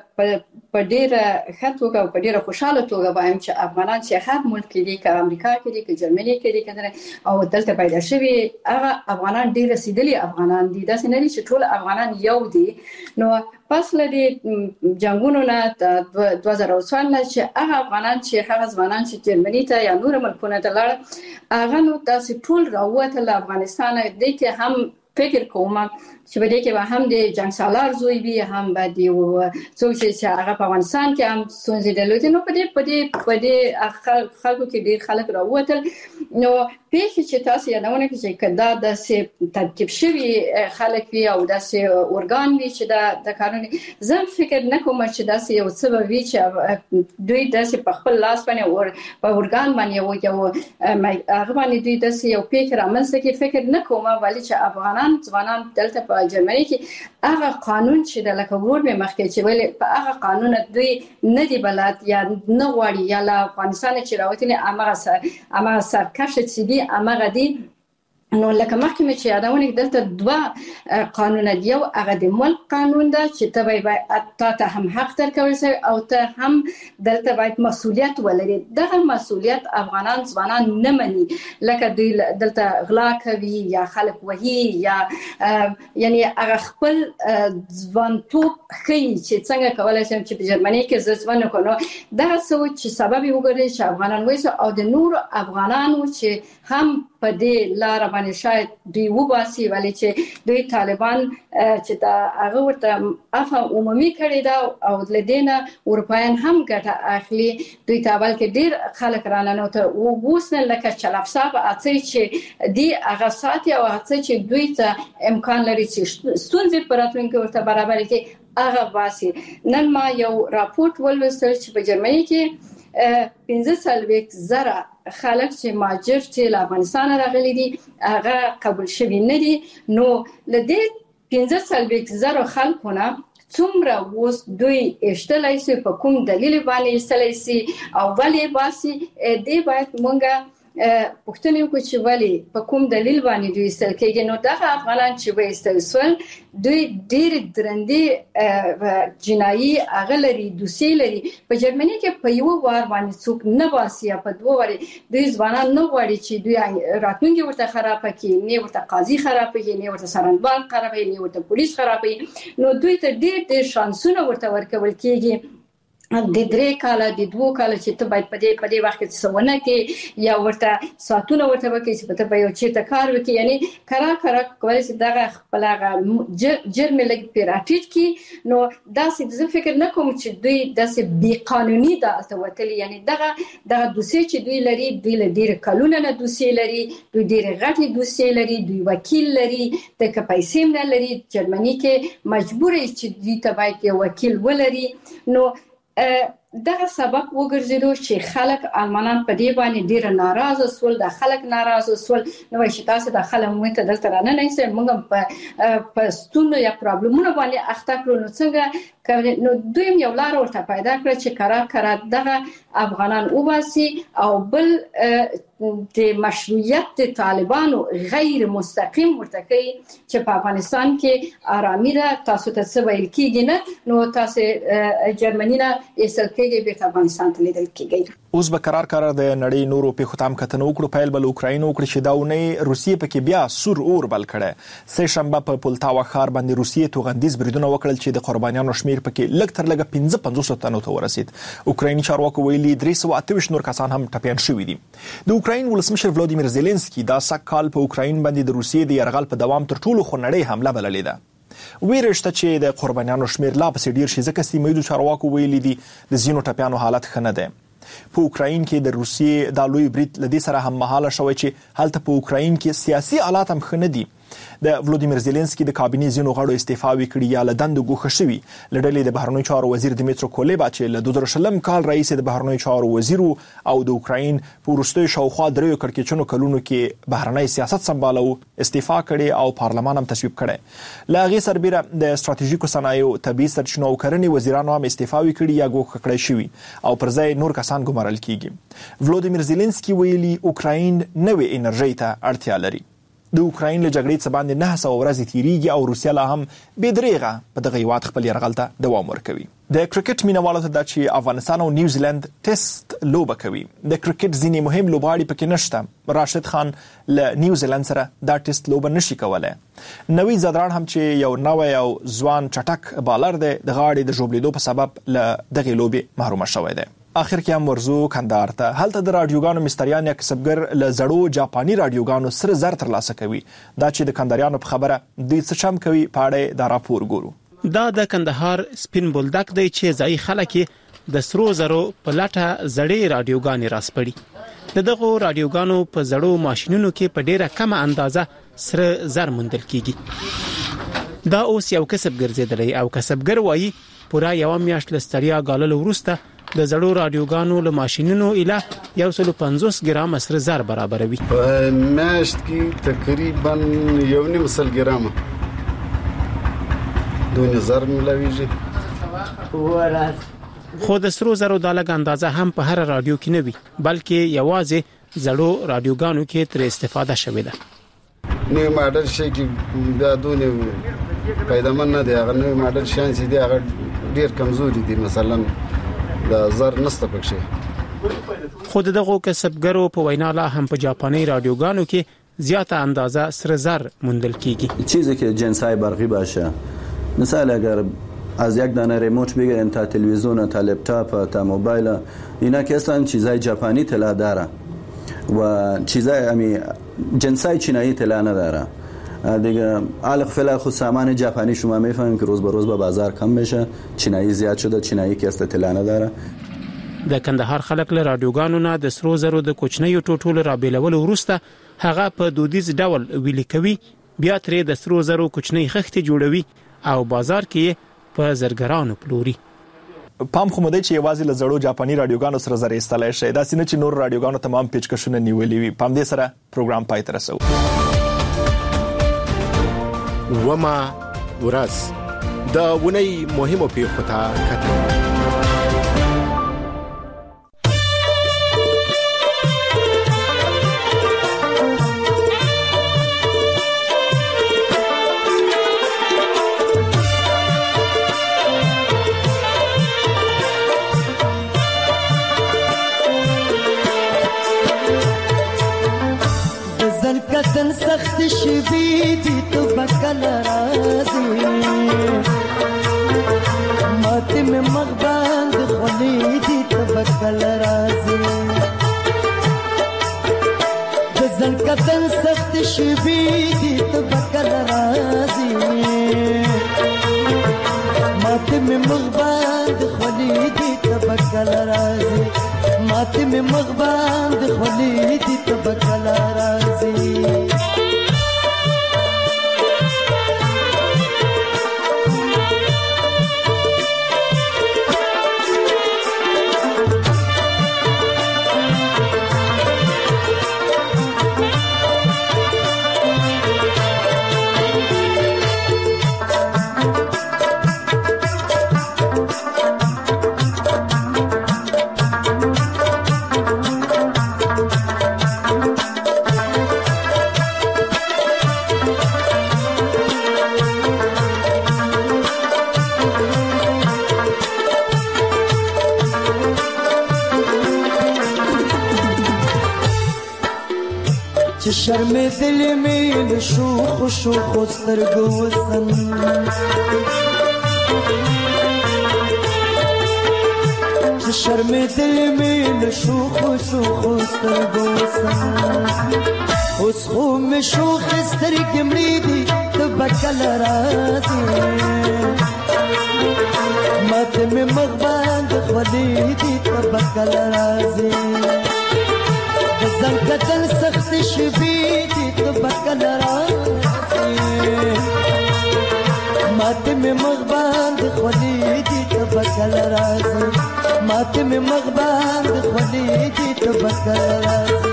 په ډیره خطوګه او په ډیره خوشاله توګه وایم چې افغانان چې هر ملک کې دي که امریکا کې دي که جرمني کې دي کنه او دلته پیدا شوی هغه افغانان ډیر رسیدلي افغانان دي دا نه دي چې ټول افغانان یو دي نو پس لدی جنگونو نه د دوه زره څوارلس چې هغه افغانان چې هغه ځوانان چې جرمني ته یا نور ملکونه ته لاړ هغه نو تاسو ټول راوته له افغانستان د کې هم فکر کوم چې بده کې به هم د جنگ سالار زوی وي هم به دی او څوک چې هغه په افغانستان کې هم سونځي دلته نو په دې په دې په دې خلکو کې ډیر خلک راوته نو پیښه چې تاسو یادونه کوي چې کدا د سي ترکیب شوی خلک وي او د سي اورګان وي چې د قانوني زم فکر نه کوم چې د سي یو څه وی چې دوی د سي په خپل لاس باندې او په اورګان باندې یو یو هغه باندې دوی د سي یو فکر امنځ کې فکر نه کوم ولی چې افغانان ځوانان دلته په جرمني کې هغه قانون چې د لکبور به مخکې چې ویل په هغه قانون دوی نه دی بلد یا نه غواړي یا له افغانستان چې راوتلي امغه سر امغه سرکش چې دی امغه دی نو لکه مخکې چې یادونه دلته دوه قانون دی یو هغه د ملک قانون ده چې ته باید ته هم حق درکول شي او ته هم دلته باید مسؤلیت ولري دغه مسؤلیت افغانان ځوانان نه مني لکه دوی دلته غلا کوي یا خلک وهي یا یعنی هغه خپل ځوانتوب خي چې څنګه کولای شي چې په جرمني کې ځوان کنو دا څه چې سبب وګرځي چې افغانان وایي او د نور افغانانو چې هم په دې لار باندې شاید دوی وباسي ولی چې دوی طالبان چې دا هغه ورته افه عمومي کړی دا او لدينا اروپایان هم ګټه اخلي دوی ته بلکې ډیر خلک رانه ته ووسنه لکه چلافصاب اڅي چې دی هغه ساتي او اڅي چې دوی ته امکان لري چې ستونزې پراتونکو ورته برابر کړي هغه واسي نن ما یو راپورټ ولوستل چې په جرمني کې پنځه سلويک زره خلک چې ماجر چې له افغانستان راغلي دي هغه قبول شوي نه دي نو لدې پنځه سلويک زره خلکونه څومره وس دوی اشتلای سي په کوم دلیل باندې اشتلای سي او ولې باسي دې باید مونږه پښتنې کو چې ولی په کوم دلیل باندې دوی استل کېږي نو دغه افغانان چې وې استل دوی ډېر درندې جنایي اغلري دوسي لري په جرمني کې په یو وار باندې څوک نه باسي په دوه واري دوی ځوانان نه غواړي چې دوی راتلونکي ورته خراب کړي نه ورته قاضي خراب کړي نه ورته سرنبال خراب کړي نه ورته پولیس خراب کړي نو دوی ته ډېر ډېر شانسونه ورته ورکول کېږي د درې کاله د دوه کاله چې ته باید په دې په دې وخت کې څونه کې یا ورته ساتونه ورته وکړي چې ته به یو چې ته کار وکړي یعنی کرا کرا کولای شي دغه خپل جرم لګ پیراټیټ کی نو دا څه د فکر نه کوم چې دوی داسې بی قانوني دا توتلی یعنی دغه دغه دوسي چې دوی لري دوی له ډیر کلونه نه دوسي لري دوی ډیر غټي دوسي لري دوی وکیل لري د کپایسیم نه لري جرمني کې مجبور چې دوی ته باید یو وکیل ولري نو دغه سبب وګرځیدو چې خلک المانان په دې باندې ډیر ناراضه سول، د خلک ناراضه سول. نو چې تاسو د خلک مونږ ته دلته رانه نه سي، موږ په په ستونو یا پرابلمونو باندې اخته کړو. نو څنګه نو دویم یو لار ورته پیدا کړ چې کرا کرا دغه افغانان وباسي او بل د مشروعیت د طالبانو غیر مستقیم ورته کوي چې په افغانستان کې آرامي ده، تاسو ته څه ویل کیږي نه، نو تاسو جرمني نه ایستل کېږي به افغانستان ته لیدل کېږي. اوس به قرار قرار د نړۍ نورو په ختم کتنه وکړو. پیل بل اوکراین وکړي چې داونه روسیې پکې بیا سور اور بل کړي. سه شنبه په پولتاوا ښار باندې روسیې توغندیز بریدونه وکړل چې د قربانیانو شمیر پکې لږ تر لږه پنځه پنځوس تنو ته ورسید. اوکرایني چارواکو ویلي درې سوه اته ویشت نور کسان هم ټپیان شوي دي. د اوکراین ولسمشر ولادیمیر زيلنسکي دا سږ کال په اوکراین باندې د روسیې د یرغل په دوام تر ټولو خونړۍ حمله بللې ده. ویرشته چې د قربانیانو شمیر لا پسې ډیر شي، ځکه سیمه ییزو چارواکو ویلي دي د ځینو ټپیانو حالت ښه نه دی. په اوکراین کې د روسیې د لوی برید لدی سره هم مهاله شوی چې هلته په اوکراین کې سیاسي حالات هم ښه نه دي. د ولادیمیر زيلنسکي د کابینې ځینو غړو استعفا وکړي یا له دندو ګوښه شوي. لړلې د بهرنیو چارو وزیر دمیترو کوليبا چې له دوه زره شلم کال رئیس د بهرنیو چارو وزیر او د اوکراین په وروستیو شاوخوا دریو کړکېچونو کلونو کې بهرنی سیاست سمبالو استعفا کړي او پارلمان هم تصویب کړي. لا غي سربېره د ستراتیژیکو صنایعو، طبي سرچینو او کرنې وزیرانو هم استعفا وکړي یا ګوښه کړي شوي او پر ځای نور کسان ګمارل کیږي. ولادیمیر زيلنسکي ویلي اوکراین نوې انرژي ته اړتیا لري. د اوکراین له جګړې څخه باندې نه سوه ورځې تیریږي او روسیا لا هم بې دریغه په دغه هیواد خپل یرغل ته دوام ورکوي. د کرکټ مینوالو ته دا چې افغانستان او نیوزیلند ټیسټ لوبه کوي. د کرکټ ځینې مهم لوبغاړي پکې نشته. راشد خان له نیوزیلند سره دا ټیسټ لوبه نشي کولای. نوی زدران هم چې یو نوی او ځوان چټک بالر دی، د غاړې د ژوبلیدو په سبب له دغه لوبې محروم شوی دی. اخر کې هم ورزو کندهار ته. هلته د رادیوګانو مستریان یا کسبګر له زړو جاپاني رادیوګانو سره زر ترلاسه کوي. دا چې د کندهاریانو په خبره دوی څه چم کوي په اړه دا راپور ګورو. دا د کندهار سپین بولدک دی چې ځای خلک د سرو زرو په لټه زړې رادیوګانې راسپړي. د دغه رادیوګانو په زړو ماشينونو کې په ډیره کمه اندازه سره زر موندل کیږي. دا اوس یو کسب ګرځیدلی او کسبګر وایي پورا یو میاشت لستړیا غالل ورسته د زړو رادیوګانو له ماشينونو اله یو سل پنځوس ګرام سره زر برابروي. په میاشت کې تقریبا یو نیم سل ګرام دونه زر ملاويږي. خو د سرو زرو د لګ اندازه هم په هر رادیو کې نه وي، بلکې یوازې زړو رادیوګانو کې تر استفاده شوې ده. نو ماډل شي کې دا دونه پیدامن نه دی، هغه نو ماډل شانس دی، هغه ډیر کمزوري دي. مثلا د زر نسته پکې. خود دغه کسبګرو په وینا لا هم په جاپانی رادیوګانو کې زیاته اندازه سر زر موندل کیږي. چیزی که جنسای برقی باشه، مثلا اگر از یک دانه ریموت بگیرین تا تلویزیون تا لپتاپ تا موبایل، اینا که اصلا چیزای ژاپنی طلا داره و چیزای امی جنسای چینایی طلا نداره دیگه. الان فعلا خود سامان ژاپنی شما میفهمیم که روز به روز به بازار کم میشه، چینایی زیاد شده، چینایی که است طلا نداره. د کندهار خلک له رادیوګانو نه د سرو زرو د کوچنیو ټوټو له رابېلولو وروسته هغه په دودیز ډول ویلي کوي، بیا ترې د سرو زرو کوچنی خښتې جوړوي او بازار کې په زرګرانو پلوري. پام خو مده چې یوازې له زړو جاپاني رادیوګانو سره زر ایستلای شي، دا سینه چې نور رادیوګانو تمام پیچکشونه نیولې وي. پام دې سره پروګرام پای ته رسو. وما ورځ د ونی مهمو پیښو ته کتل. کتن سخت شوی دی تو بکل رازی ماتی میں مغباند خونی دی تو بکل رازی گزن کتن سخت شوی دی تو بکل رازی ماتی میں مغباند خونی دی تو بکل رازی ماتی میں مغباند خونی دی تو بکل رازی. شرمې دلې مې له شوخو شوخو سترګو وسم چې شرمې دلې مې له شوخو شوخو سترګو وسم اوس خو مې شوخې سترګې مړې دي ته به کله راځې ماته مې مخ باندې خولې دي ته به کله راځې زن کتل سخت شبی دی تو بکل راځي ماته مې مخ باندې خولې دي تو بکل راځي ماته مې مخ باندې خولې دي تو بکل راځي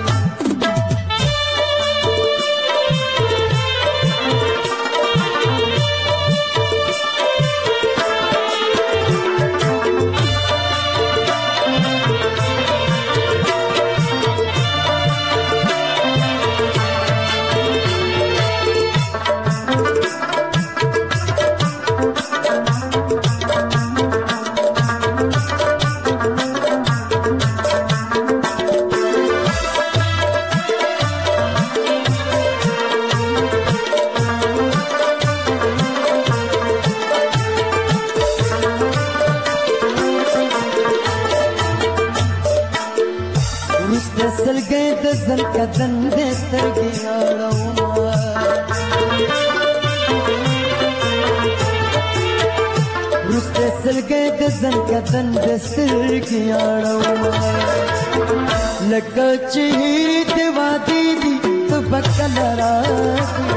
زن کدن دسترګي اړوما رسته سلګي د زن کدن دسترګي اړوما لکه چې دې وادي دي تو بکل راځي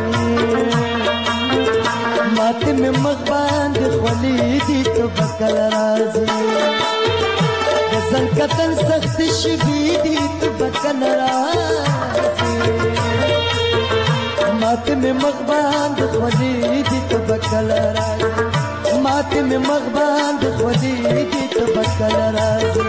ماته مې مخ باندې خولې دي تو بکل راځي زن کتن سخت شبی دی تو بکل راځي ماته مې مخ باندې خولې دي تو بکل راځي ماته مې مخ باندې خولې دي تو بکل راځي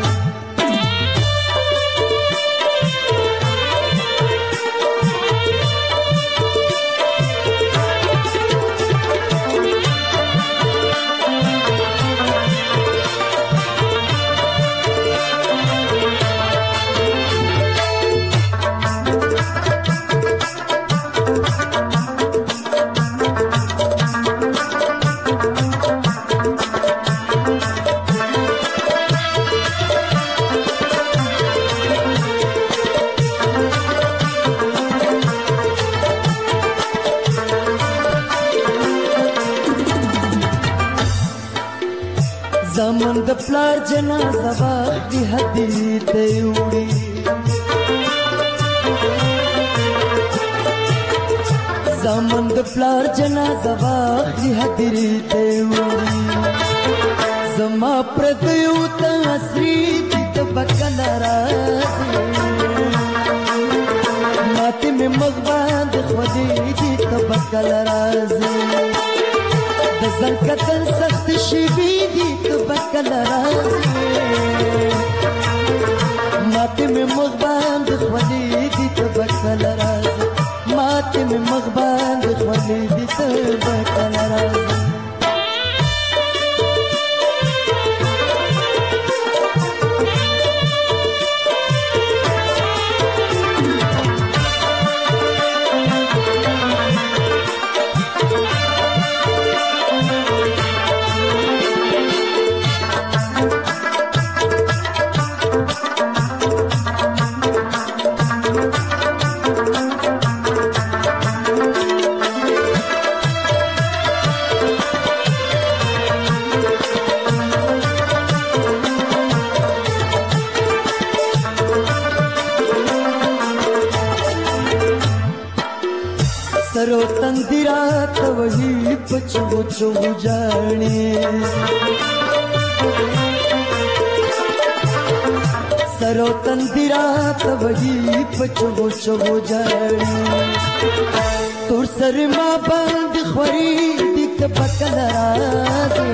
زمون د پلار جنازه واخلي هدي ته وړي زمون د پلار جنازه واخلي هدي ته وړي زما پر دیو ته اسري د بکل راځي ماته مې مخ باندې خولې دي ته بکل راځي زن کتل سخت شبی دی تو بکل راځي ماته مې مخ باندې خولې دي تو بکل راځي ماته مې مخ باندې خولې دي تو بکل راځي सरो तंदिरा तो वही पचो चो जाने सरो तंदिरा तो वही पचो चो जाने तुर सर माँ बंद खरी दिख बकल राज़े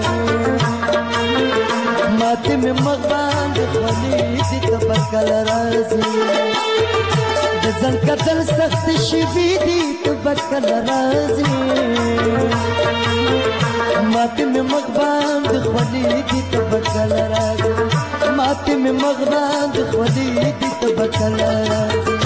माते में मगबांद खरी दिख बकल राज़े زن کتل سخت شبی دی تو بکل راځي ماته مې مخ باندې خولې دي تو بکل راځي ماته مې مخ باندې خولې دي تو بکل راځي